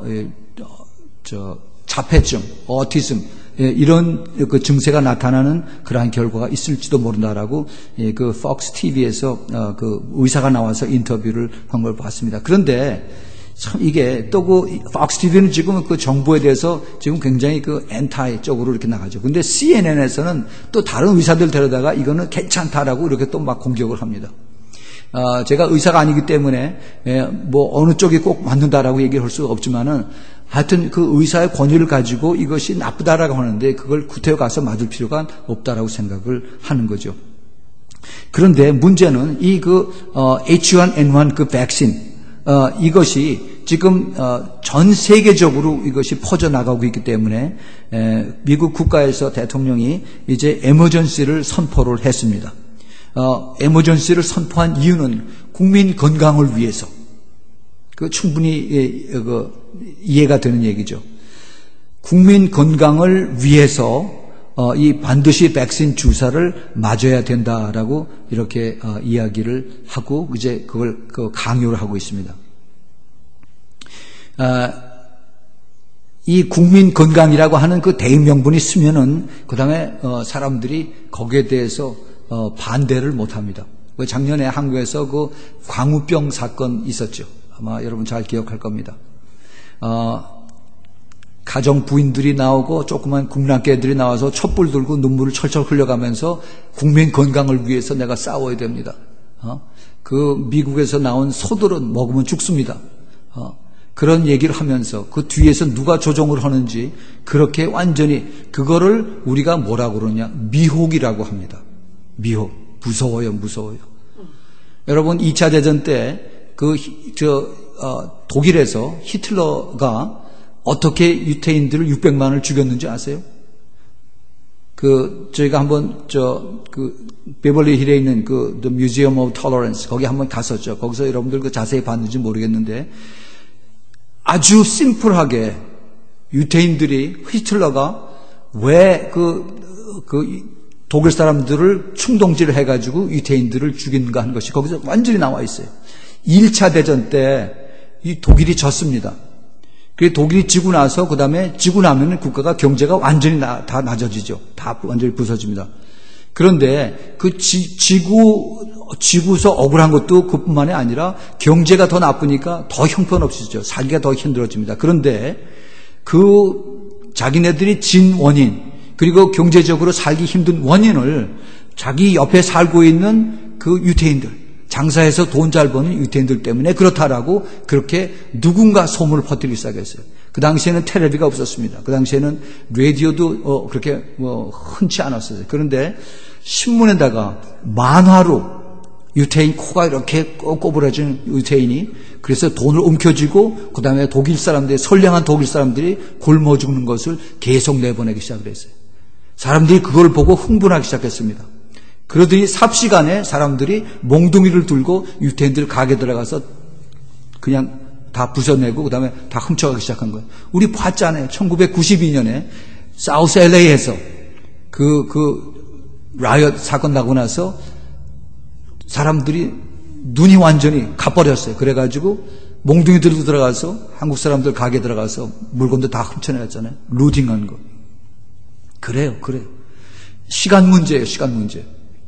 저 자폐증, 오티즘 예, 이런 그 증세가 나타나는 그러한 결과가 있을지도 모른다라고 예, 그 폭스 티비에서 어, 그 의사가 나와서 인터뷰를 한 걸 봤습니다. 그런데 참 이게 또 그 팍스 티비는 지금 그 정부에 대해서 지금 굉장히 그 엔타이 쪽으로 이렇게 나가죠. 근데 씨엔엔에서는 또 다른 의사들 데려다가 이거는 괜찮다라고 이렇게 또 막 공격을 합니다. 어, 제가 의사가 아니기 때문에 예, 뭐 어느 쪽이 꼭 맞는다라고 얘기를 할 수가 없지만은 하여튼 그 의사의 권위를 가지고 이것이 나쁘다라고 하는데 그걸 구태여 가서 맞을 필요가 없다라고 생각을 하는 거죠. 그런데 문제는 이 그 어, 에이치 원 엔 원 그 백신 어, 이것이 지금 어, 전 세계적으로 이것이 퍼져나가고 있기 때문에 에, 미국 국가에서 대통령이 이제 에머전시를 선포를 했습니다. 어, 에머전시를 선포한 이유는 국민 건강을 위해서 그 충분히 예, 그, 이해가 되는 얘기죠. 국민 건강을 위해서 어, 이 반드시 백신 주사를 맞아야 된다라고 이렇게 어, 이야기를 하고 이제 그걸 그 강요를 하고 있습니다. 아, 이 국민 건강이라고 하는 그 대의 명분이 쓰면은 그 다음에 어, 사람들이 거기에 대해서 어, 반대를 못합니다. 작년에 한국에서 그 광우병 사건 있었죠. 아마 여러분 잘 기억할 겁니다. 어, 가정 부인들이 나오고 조그만 국난개들이 나와서 촛불 들고 눈물을 철철 흘려가면서 국민 건강을 위해서 내가 싸워야 됩니다. 어? 그 미국에서 나온 소들은 먹으면 죽습니다. 어? 그런 얘기를 하면서 그 뒤에서 누가 조종을 하는지 그렇게 완전히 그거를 우리가 뭐라고 그러냐 미혹이라고 합니다. 미혹. 무서워요, 무서워요. 음. 여러분 이 차 대전 때 그 저 어, 독일에서 히틀러가 어떻게 유태인들을 육백만을 죽였는지 아세요? 그 저희가 한번 저 그 베벌리 힐에 있는 그 The Museum of Tolerance 거기 한번 갔었죠. 거기서 여러분들 그 자세히 봤는지 모르겠는데 아주 심플하게 유태인들이 히틀러가 왜 그 그 독일 사람들을 충동질을 해가지고 유태인들을 죽인가 하는 것이 거기서 완전히 나와 있어요. 일 차 대전 때 이 독일이 졌습니다. 그 독일이 지고 나서 그 다음에 지고 나면 국가가 경제가 완전히 나, 다 낮아지죠. 다 완전히 부서집니다. 그런데 그 지, 지구 지구서 억울한 것도 그뿐만이 아니라 경제가 더 나쁘니까 더 형편없어지죠. 살기가 더 힘들어집니다. 그런데 그 자기네들이 진 원인 그리고 경제적으로 살기 힘든 원인을 자기 옆에 살고 있는 그 유태인들 장사해서 돈 잘 버는 유태인들 때문에 그렇다라고 그렇게 누군가 소문을 퍼뜨리기 시작했어요. 그 당시에는 텔레비가 없었습니다. 그 당시에는 라디오도 어, 그렇게 뭐 흔치 않았어요. 그런데 신문에다가 만화로 유태인 코가 이렇게 꼬부라진 유태인이 그래서 돈을 움켜쥐고 그 다음에 독일 사람들이 선량한 독일 사람들이 굶어 죽는 것을 계속 내보내기 시작을 했어요. 사람들이 그걸 보고 흥분하기 시작했습니다. 그러더니 삽시간에 사람들이 몽둥이를 들고 유태인들 가게 들어가서 그냥 다 부숴내고 그 다음에 다 훔쳐가기 시작한 거예요. 우리 봤잖아요. 천구백구십이 년에 사우스 엘에이에서 그, 그, 라이엇 사건 나고 나서 사람들이 눈이 완전히 가버렸어요. 그래가지고 몽둥이 들고 들어가서 한국 사람들 가게 들어가서 물건도 다 훔쳐내갔잖아요. 루딩한 거. 그래요, 그래요. 시간 문제예요, 시간 문제.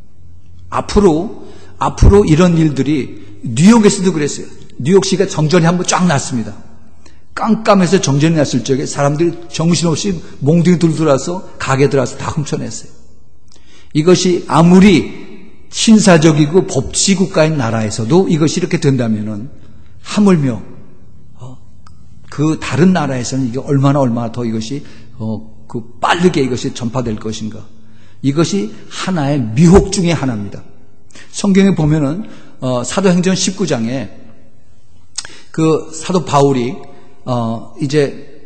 앞으로, 앞으로 이런 일들이 뉴욕에서도 그랬어요. 뉴욕시가 정전이 한번 쫙 났습니다. 깜깜해서 정전이 났을 적에 사람들이 정신없이 몽둥이 들고 들어와서 가게 들어와서 다 훔쳐냈어요. 이것이 아무리 신사적이고 법치국가인 나라에서도 이것이 이렇게 된다면은 하물며 어, 그 다른 나라에서는 이게 얼마나 얼마나 더 이것이 어, 그 빠르게 이것이 전파될 것인가. 이것이 하나의 미혹 중에 하나입니다. 성경에 보면은 어, 사도행전 십구 장에 그 사도 바울이 어, 이제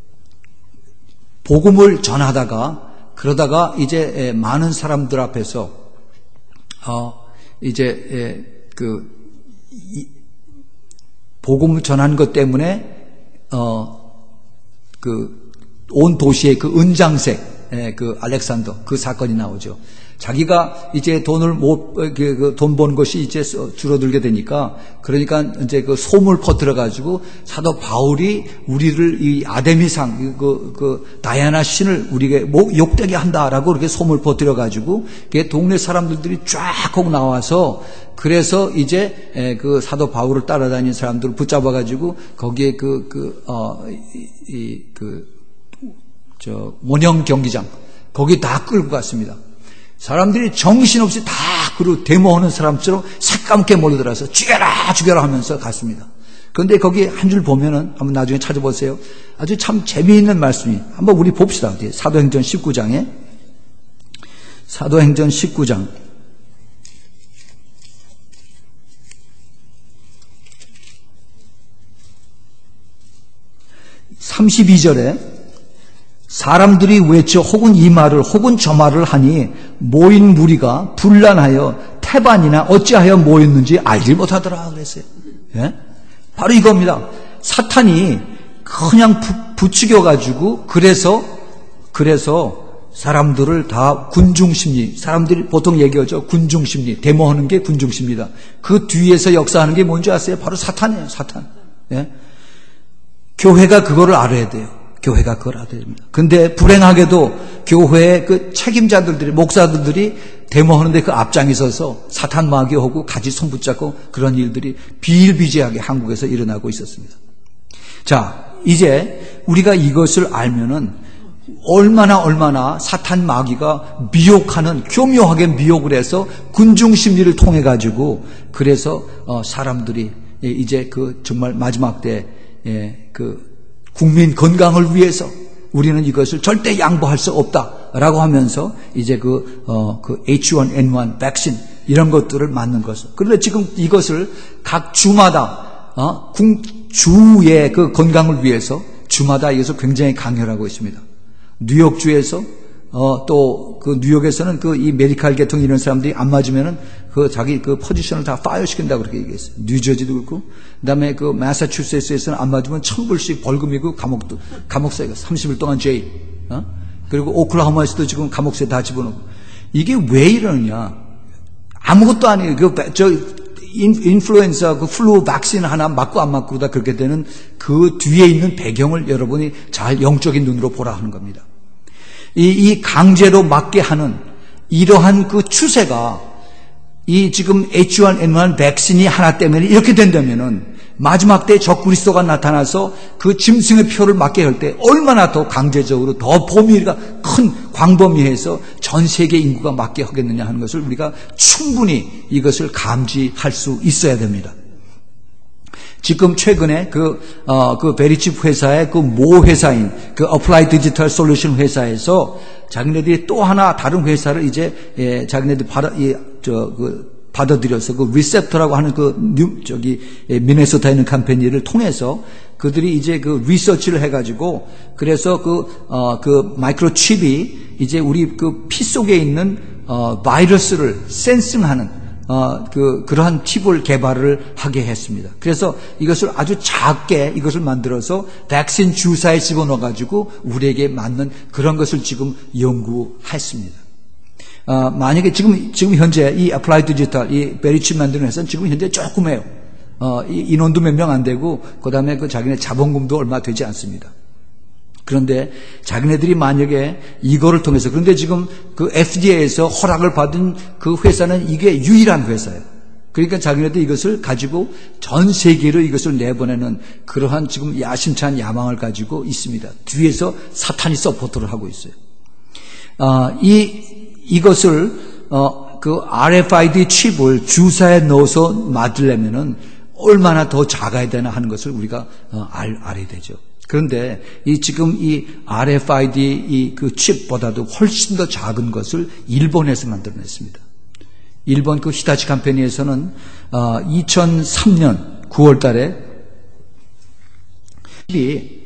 복음을 전하다가 그러다가 이제 많은 사람들 앞에서 어, 이제 그 이, 복음을 전한 것 때문에 어, 그 온 도시에 그 은장색 에, 그 알렉산더 그 사건이 나오죠. 자기가 이제 돈을 못, 그, 돈 번 것이 이제 줄어들게 되니까, 그러니까 이제 그 소문을 퍼뜨려가지고 사도 바울이 우리를 이 아데미상, 그, 그, 다이아나 신을 우리에게 욕되게 한다라고 그렇게 소문을 퍼뜨려가지고, 그 동네 사람들이 쫙 하고 나와서, 그래서 이제 그 사도 바울을 따라다니는 사람들을 붙잡아가지고, 거기에 그, 그, 어, 이, 그, 저, 원형 경기장, 거기 다 끌고 갔습니다. 사람들이 정신없이 다 그리고 데모하는 사람처럼 새까맣게 몰려들어서 죽여라 죽여라 하면서 갔습니다. 그런데 거기 한 줄 보면은 한번 나중에 찾아보세요. 아주 참 재미있는 말씀이 한번 우리 봅시다. 사도행전 십구 장에 사도행전 십구 장 삼십이 절에 사람들이 외쳐 혹은 이 말을 혹은 저 말을 하니 모인 무리가 분란하여 태반이나 어찌하여 모였는지 알지 못하더라 그랬어요. 예? 바로 이겁니다. 사탄이 그냥 부추겨가지고 그래서 그래서 사람들을 다 군중심리, 사람들이 보통 얘기하죠. 군중심리, 데모하는 게 군중심리다. 그 뒤에서 역사하는 게 뭔지 아세요? 바로 사탄이에요. 사탄. 예? 교회가 그거를 알아야 돼요. 교회가 그걸 알아야 됩니다. 근데 불행하게도 교회의 그 책임자들이, 목사들이 데모하는데 그 앞장에 서서 사탄 마귀하고 같이 손붙잡고 그런 일들이 비일비재하게 한국에서 일어나고 있었습니다. 자, 이제 우리가 이것을 알면은 얼마나 얼마나 사탄 마귀가 미혹하는, 교묘하게 미혹을 해서 군중심리를 통해 가지고 그래서 어 사람들이 이제 그 정말 마지막 때 그 국민 건강을 위해서 우리는 이것을 절대 양보할 수 없다라고 하면서 이제 그, 어, 그 에이치 원 엔 원 백신 이런 것들을 맞는 것을. 그런데 지금 이것을 각 주마다, 어, 주의 그 건강을 위해서 주마다 이것을 굉장히 강요하고 있습니다. 뉴욕주에서, 어, 또 그 뉴욕에서는 그 이 메디칼 계통 이런 사람들이 안 맞으면은 그 자기 그 포지션을 다 파이어 시킨다고 그렇게 얘기했어요. 뉴저지도 그렇고, 그 다음에 그 마사추세츠에서는 안 맞으면 천 불씩 벌금이고 감옥도, 감옥세가 삼십 일 동안 제일, 어? 그리고 오클라호마에서도 지금 감옥세 다 집어넣고. 이게 왜 이러느냐. 아무것도 아니에요. 그, 저, 인플루엔자, 그 플루 백신 하나 맞고 안 맞고 다 그렇게 되는 그 뒤에 있는 배경을 여러분이 잘 영적인 눈으로 보라 하는 겁니다. 이, 이 강제로 맞게 하는 이러한 그 추세가 이 지금 에이치 원 엔 원 백신이 하나 때문에 이렇게 된다면은 마지막 때 적그리스도가 나타나서 그 짐승의 표를 맞게 할 때 얼마나 더 강제적으로 더 범위가 큰 광범위해서 전 세계 인구가 맞게 하겠느냐 하는 것을 우리가 충분히 이것을 감지할 수 있어야 됩니다. 지금 최근에 그, 어, 그 베리칩 회사의 그 모 회사인 그 어플라이 디지털 솔루션 회사에서 자기네들이 또 하나 다른 회사를 이제, 예, 자기네들이 받아, 예, 저, 그, 받아들여서 그 리셉터라고 하는 그 뉴, 저기, 예, 미네소타에 있는 컴퍼니를 통해서 그들이 이제 그 리서치를 해가지고 그래서 그, 어, 그 마이크로칩이 이제 우리 그 피 속에 있는, 어, 바이러스를 센싱하는 어, 그, 그러한 팁을 개발을 하게 했습니다. 그래서 이것을 아주 작게 이것을 만들어서 백신 주사에 집어넣어가지고 우리에게 맞는 그런 것을 지금 연구했습니다. 어, 만약에 지금, 지금 현재 이 애플라이 디지털, 이 베리칩 만드는 회사는 지금 현재 조금해요. 어, 이 인원도 몇 명 안 되고, 그 다음에 그 자기네 자본금도 얼마 되지 않습니다. 그런데 자기네들이 만약에 이거를 통해서, 그런데 지금 그 에프디에이에서 허락을 받은 그 회사는 이게 유일한 회사예요. 그러니까 자기네들이 이것을 가지고 전 세계로 이것을 내보내는 그러한 지금 야심찬 야망을 가지고 있습니다. 뒤에서 사탄이 서포트를 하고 있어요. 어, 이, 이것을, 어, 그 알에프아이디 칩을 주사에 넣어서 맞으려면은 얼마나 더 작아야 되나 하는 것을 우리가 어, 알, 알아야 되죠. 그런데 이 지금 이 알에프아이디 이 그 칩보다도 훨씬 더 작은 것을 일본에서 만들어냈습니다. 일본 그 히타치 컴퍼니에서는 어, 이천삼 년 구월 달에 칩이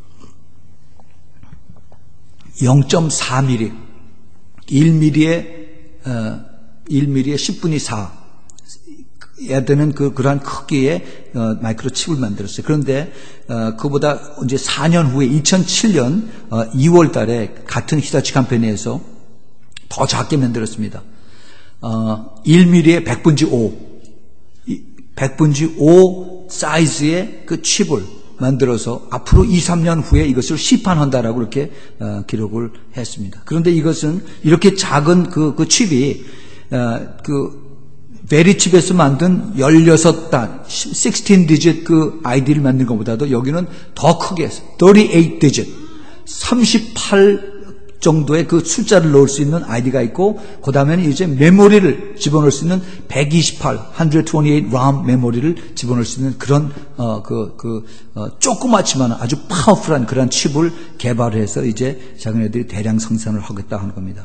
영 점 사 밀리미터, 일 밀리미터에 어, 일 밀리미터에 십분의 사 해야 되는 그, 그러한 크기의, 어, 마이크로칩을 만들었어요. 그런데, 어, 그보다 이제 사 년 후에 이천칠 년, 어, 이월 달에 같은 히타치 컴퍼니에서 더 작게 만들었습니다. 어, 일 밀리미터의 백분지 오, 백분지 오 사이즈의 그 칩을 만들어서 앞으로 이, 삼 년 후에 이것을 시판한다라고 이렇게 어, 기록을 했습니다. 그런데 이것은 이렇게 작은 그, 그 칩이 어, 그 베리칩에서 만든 십육 단, 십육 디짓 그 아이디를 만든 것보다도 여기는 더 크게 삼십팔 디짓, 삼십팔 정도의 그 숫자를 넣을 수 있는 아이디가 있고, 그 다음에는 이제 메모리를 집어넣을 수 있는 백이십팔, 백이십팔 람 메모리를 집어넣을 수 있는 그런, 어, 그, 그, 어, 조그맣지만 아주 파워풀한 그런 칩을 개발해서 이제 자기네들이 대량 생산을 하겠다 하는 겁니다.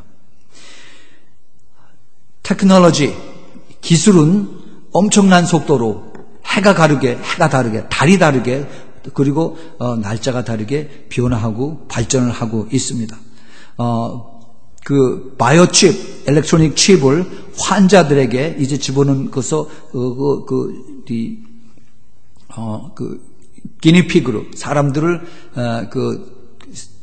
테크놀로지, 기술은 엄청난 속도로 해가 다르게, 해가 다르게, 달이 다르게, 그리고, 어, 날짜가 다르게 변화하고 발전을 하고 있습니다. 어, 그, 바이오칩, 일렉트로닉 칩을 환자들에게 이제 집어넣은 것서, 그, 그, 그, 이, 어, 그, 기니피그로 사람들을, 어, 그,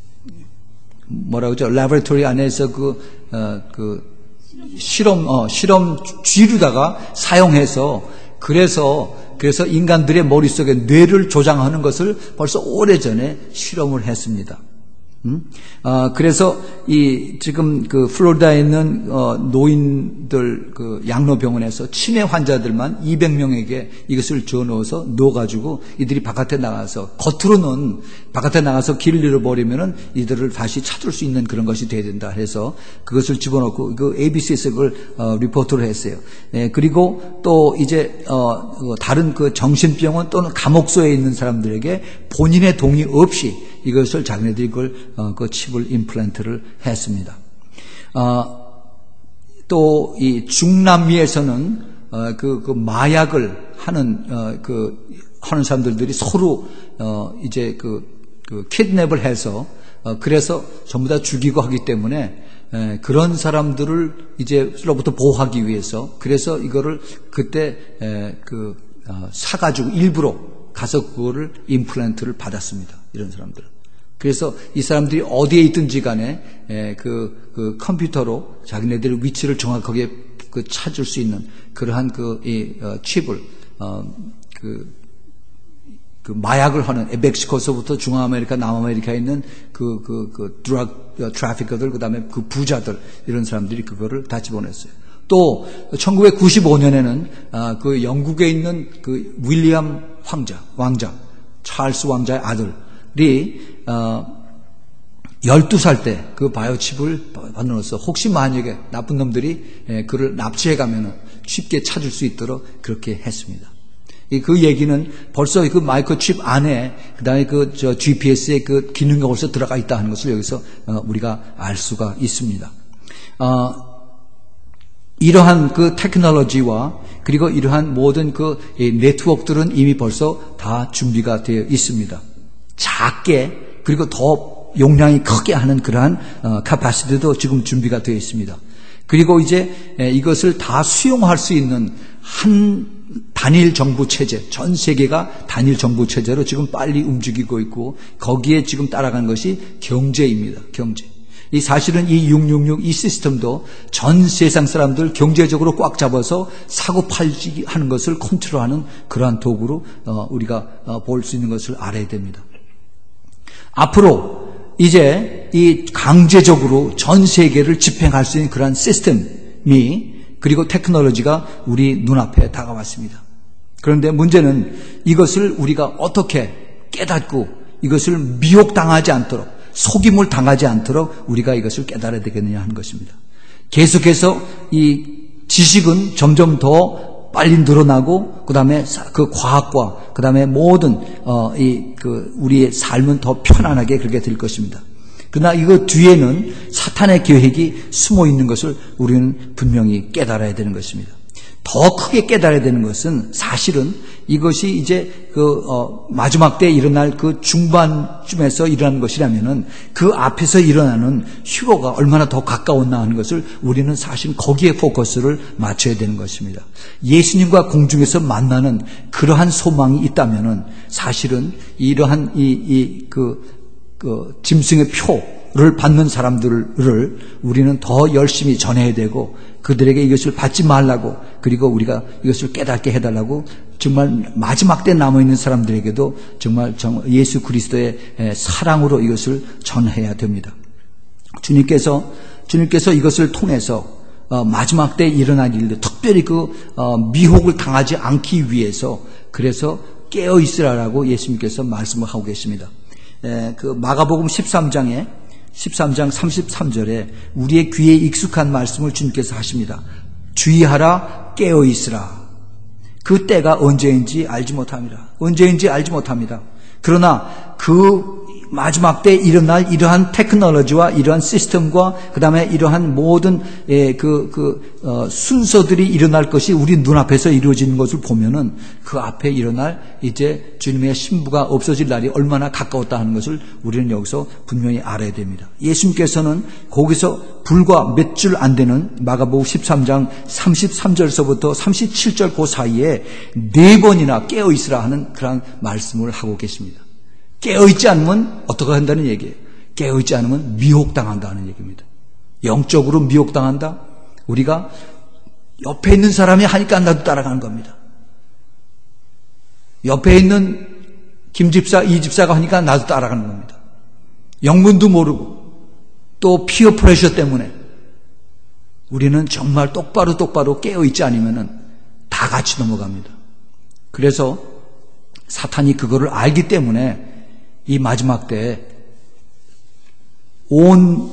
뭐라고 하죠? 라보레토리 안에서 그, 어, 그, 실험, 어, 실험 쥐루다가 사용해서, 그래서, 그래서 인간들의 머릿속에 뇌를 조장하는 것을 벌써 오래전에 실험을 했습니다. 음? 어, 그래서 이 지금 그 플로리다에 있는 어, 노인들 그 양로병원에서 치매 환자들만 이백 명에게 이것을 줘 넣어서 넣어 가지고 이들이 바깥에 나가서 겉으로는 바깥에 나가서 길을 잃어버리면은 이들을 다시 찾을 수 있는 그런 것이 돼야 된다 해서 그것을 집어넣고 그 에이비씨에서 그걸 어, 리포트를 했어요. 예, 그리고 또 이제 어, 다른 그 정신병원 또는 감옥소에 있는 사람들에게 본인의 동의 없이 이것을 자기네들이 그걸, 어, 그 칩을 임플란트를 했습니다. 어, 또, 이 중남미에서는, 어, 그, 그 마약을 하는, 어, 그, 하는 사람들이 서로, 어, 이제 그, 그, 킷냅을 해서, 어, 그래서 전부 다 죽이고 하기 때문에, 에, 그런 사람들을 이제로부터 보호하기 위해서, 그래서 이거를 그때, 에, 그, 어, 사가지고 일부러 가서 그거를 임플란트를 받았습니다. 이런 사람들은. 그래서 이 사람들이 어디에 있든지 간에 그, 그 컴퓨터로 자기네들의 위치를 정확하게 그 찾을 수 있는 그러한 그 이, 어, 칩을 어, 그, 그 마약을 하는 멕시코서부터 중앙아메리카, 남아메리카에 있는 그, 그, 그 드럭 트래피커들, 그 다음에 그 부자들 이런 사람들이 그거를 다 집어냈어요. 또 천구백구십오 년에는 아, 그 영국에 있는 그 윌리엄 황자, 왕자, 찰스 왕자의 아들이 어, 열두 살 때 그 바이오칩을 받아넣어서 혹시 만약에 나쁜 놈들이 예, 그를 납치해 가면은 쉽게 찾을 수 있도록 그렇게 했습니다. 그 얘기는 벌써 그 마이크로칩 안에 그다음에 그 저 지피에스의 그 기능이 벌써 들어가 있다 하는 것을 여기서 어, 우리가 알 수가 있습니다. 어, 이러한 그 테크놀로지와 그리고 이러한 모든 그 네트워크들은 이미 벌써 다 준비가 되어 있습니다. 작게 그리고 더 용량이 크게 하는 그러한 어, 카파시티도 지금 준비가 되어 있습니다. 그리고 이제 에, 이것을 다 수용할 수 있는 한 단일 정부 체제, 전 세계가 단일 정부 체제로 지금 빨리 움직이고 있고 거기에 지금 따라가는 것이 경제입니다. 경제. 이 사실은 이 육육육 이 시스템도 전 세상 사람들 경제적으로 꽉 잡아서 사고 팔기 하는 것을 컨트롤하는 그러한 도구로 어, 우리가 어, 볼 수 있는 것을 알아야 됩니다. 앞으로 이제 이 강제적으로 전 세계를 집행할 수 있는 그러한 시스템이 그리고 테크놀로지가 우리 눈앞에 다가왔습니다. 그런데 문제는 이것을 우리가 어떻게 깨닫고 이것을 미혹당하지 않도록 속임을 당하지 않도록 우리가 이것을 깨달아야 되겠느냐 하는 것입니다. 계속해서 이 지식은 점점 더 빨리 늘어나고 그다음에 그 과학과 그다음에 모든 어 이 그 우리의 삶은 더 편안하게 그렇게 될 것입니다. 그러나 이거 뒤에는 사탄의 계획이 숨어 있는 것을 우리는 분명히 깨달아야 되는 것입니다. 더 크게 깨달아야 되는 것은 사실은 이것이 이제 그 어, 마지막 때에 일어날 그 중반쯤에서 일어나는 것이라면은 그 앞에서 일어나는 휴거가 얼마나 더 가까웠나 하는 것을 우리는 사실 거기에 포커스를 맞춰야 되는 것입니다. 예수님과 공중에서 만나는 그러한 소망이 있다면은 사실은 이러한 이 이 그 그 짐승의 표를 받는 사람들을 우리는 더 열심히 전해야 되고 그들에게 이것을 받지 말라고 그리고 우리가 이것을 깨닫게 해달라고 정말 마지막 때 남아있는 사람들에게도 정말 예수 그리스도의 사랑으로 이것을 전해야 됩니다. 주님께서 주님께서 이것을 통해서 마지막 때 일어날 일들 특별히 그 미혹을 당하지 않기 위해서 그래서 깨어 있으라라고 예수님께서 말씀을 하고 계십니다. 그 마가복음 십삼 장에 십삼 장 삼십삼 절에 우리의 귀에 익숙한 말씀을 주님께서 하십니다. 주의하라 깨어 있으라. 그 때가 언제인지 알지 못합니다. 언제인지 알지 못합니다. 그러나 그 마지막 때에 일어날 이러한 테크놀로지와 이러한 시스템과 그 다음에 이러한 모든 예, 그, 그 어, 순서들이 일어날 것이 우리 눈앞에서 이루어지는 것을 보면은 그 앞에 일어날 이제 주님의 신부가 없어질 날이 얼마나 가까웠다 하는 것을 우리는 여기서 분명히 알아야 됩니다. 예수님께서는 거기서 불과 몇 줄 안 되는 마가복음 십삼 장 삼십삼 절서부터 삼십칠 절 그 사이에 네 번이나 깨어 있으라 하는 그런 말씀을 하고 계십니다. 깨어있지 않으면 어떻게 한다는 얘기예요. 깨어있지 않으면 미혹당한다는 얘기입니다. 영적으로 미혹당한다? 우리가 옆에 있는 사람이 하니까 나도 따라가는 겁니다. 옆에 있는 김 집사, 이 집사가 하니까 나도 따라가는 겁니다. 영문도 모르고 또 피어 프레셔 때문에 우리는 정말 똑바로 똑바로 깨어있지 않으면 다 같이 넘어갑니다. 그래서 사탄이 그거를 알기 때문에 이 마지막 때에 온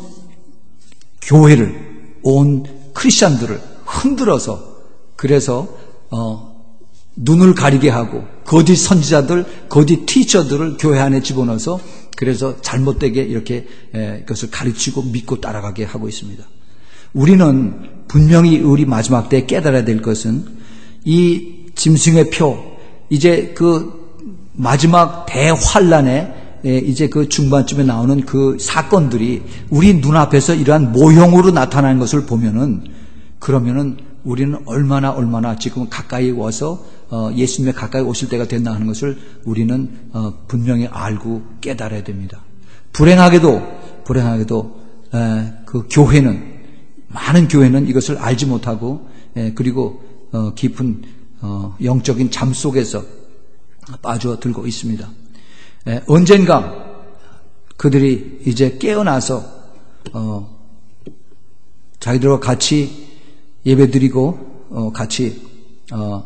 교회를, 온 크리스찬들을 흔들어서 그래서 어, 눈을 가리게 하고 거짓 선지자들, 거짓 티처들을 교회 안에 집어넣어서 그래서 잘못되게 이렇게 에, 그것을 가르치고 믿고 따라가게 하고 있습니다. 우리는 분명히 우리 마지막 때에 깨달아야 될 것은 이 짐승의 표, 이제 그 마지막 대환란에 이제 그 중반쯤에 나오는 그 사건들이 우리 눈앞에서 이러한 모형으로 나타나는 것을 보면은 그러면은 우리는 얼마나 얼마나 지금 가까이 와서 예수님의 가까이 오실 때가 된다 하는 것을 우리는 분명히 알고 깨달아야 됩니다. 불행하게도 불행하게도 그 교회는 많은 교회는 이것을 알지 못하고 그리고 깊은 영적인 잠 속에서 빠져들고 있습니다. 예, 언젠가 그들이 이제 깨어나서 어, 자기들과 같이 예배드리고 어, 같이 어,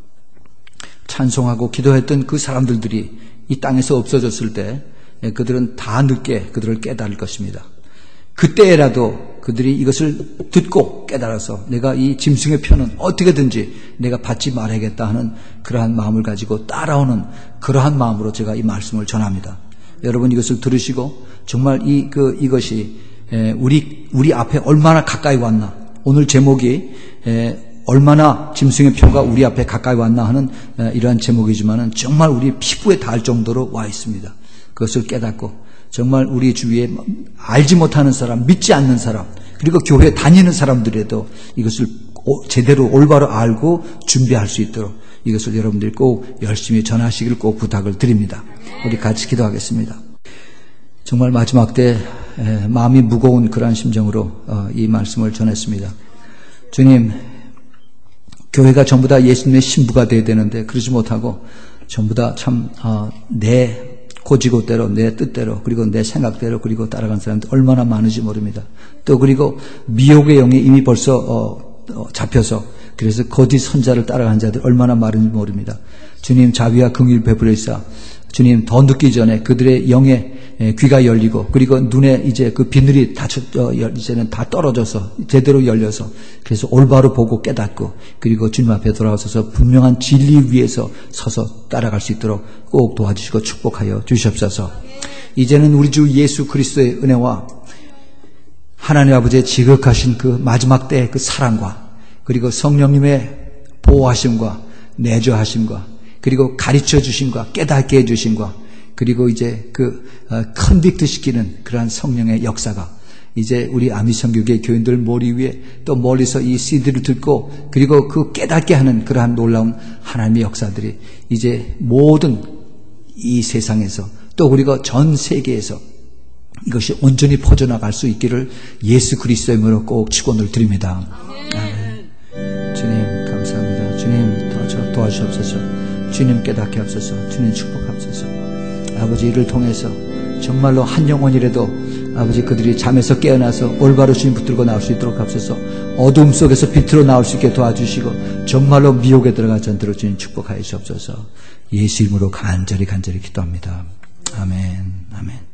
찬송하고 기도했던 그 사람들이 이 땅에서 없어졌을 때 예, 그들은 다 늦게 그들을 깨달을 것입니다. 그때라도 그들이 이것을 듣고 깨달아서 내가 이 짐승의 표는 어떻게든지 내가 받지 말아야겠다 하는 그러한 마음을 가지고 따라오는 그러한 마음으로 제가 이 말씀을 전합니다. 여러분 이것을 들으시고 정말 이, 그, 이것이 우리, 우리 앞에 얼마나 가까이 왔나. 오늘 제목이 얼마나 짐승의 표가 우리 앞에 가까이 왔나 하는 이러한 제목이지만은 정말 우리 피부에 닿을 정도로 와 있습니다. 그것을 깨닫고 정말 우리 주위에 알지 못하는 사람, 믿지 않는 사람, 그리고 교회 다니는 사람들에도 이것을 제대로 올바로 알고 준비할 수 있도록 이것을 여러분들이 꼭 열심히 전하시기를 꼭 부탁을 드립니다. 우리 같이 기도하겠습니다. 정말 마지막 때 마음이 무거운 그러한 심정으로 이 말씀을 전했습니다. 주님, 교회가 전부 다 예수님의 신부가 되어야 되는데 그러지 못하고 전부 다 참 내 고지고대로 내 뜻대로 그리고 내 생각대로 그리고 따라간 사람들 얼마나 많은지 모릅니다. 또 그리고 미혹의 영이 이미 벌써 어, 어, 잡혀서 그래서 거짓 선자를 따라간 자들 얼마나 많은지 모릅니다. 주님 자비와 긍휼 베풀으시사 주님 더 늦기 전에 그들의 영의 귀가 열리고 그리고 눈에 이제 그 비늘이 다 이제는 다 떨어져서 제대로 열려서 그래서 올바로 보고 깨닫고 그리고 주님 앞에 돌아와서 분명한 진리 위에서 서서 따라갈 수 있도록 꼭 도와주시고 축복하여 주시옵소서. 이제는 우리 주 예수 그리스도의 은혜와 하나님 아버지의 지극하신 그 마지막 때의 그 사랑과 그리고 성령님의 보호하심과 내조하심과 그리고 가르쳐 주심과 깨닫게 해주심과 그리고 이제 그 컨빅트 시키는 그러한 성령의 역사가 이제 우리 아미성교계 교인들 머리 위에 또 멀리서 이 씨디를 듣고 그리고 그 깨닫게 하는 그러한 놀라운 하나님의 역사들이 이제 모든 이 세상에서 또 그리고 전 세계에서 이것이 온전히 퍼져나갈 수 있기를 예수 그리스도의 이름으로 꼭 축원을 드립니다. 아멘. 주님 감사합니다. 주님 도, 도와주옵소서. 주님 깨닫게 하옵소서. 주님 축복하옵소서. 아버지 이를 통해서 정말로 한 영혼이라도 아버지 그들이 잠에서 깨어나서 올바로 주님 붙들고 나올 수 있도록 하옵소서. 어둠 속에서 빛으로 나올 수 있게 도와주시고 정말로 미혹에 들어가지 않도록 주님 축복하여 주옵소서. 예수 이름으로 간절히 간절히 기도합니다. 아멘. 아멘.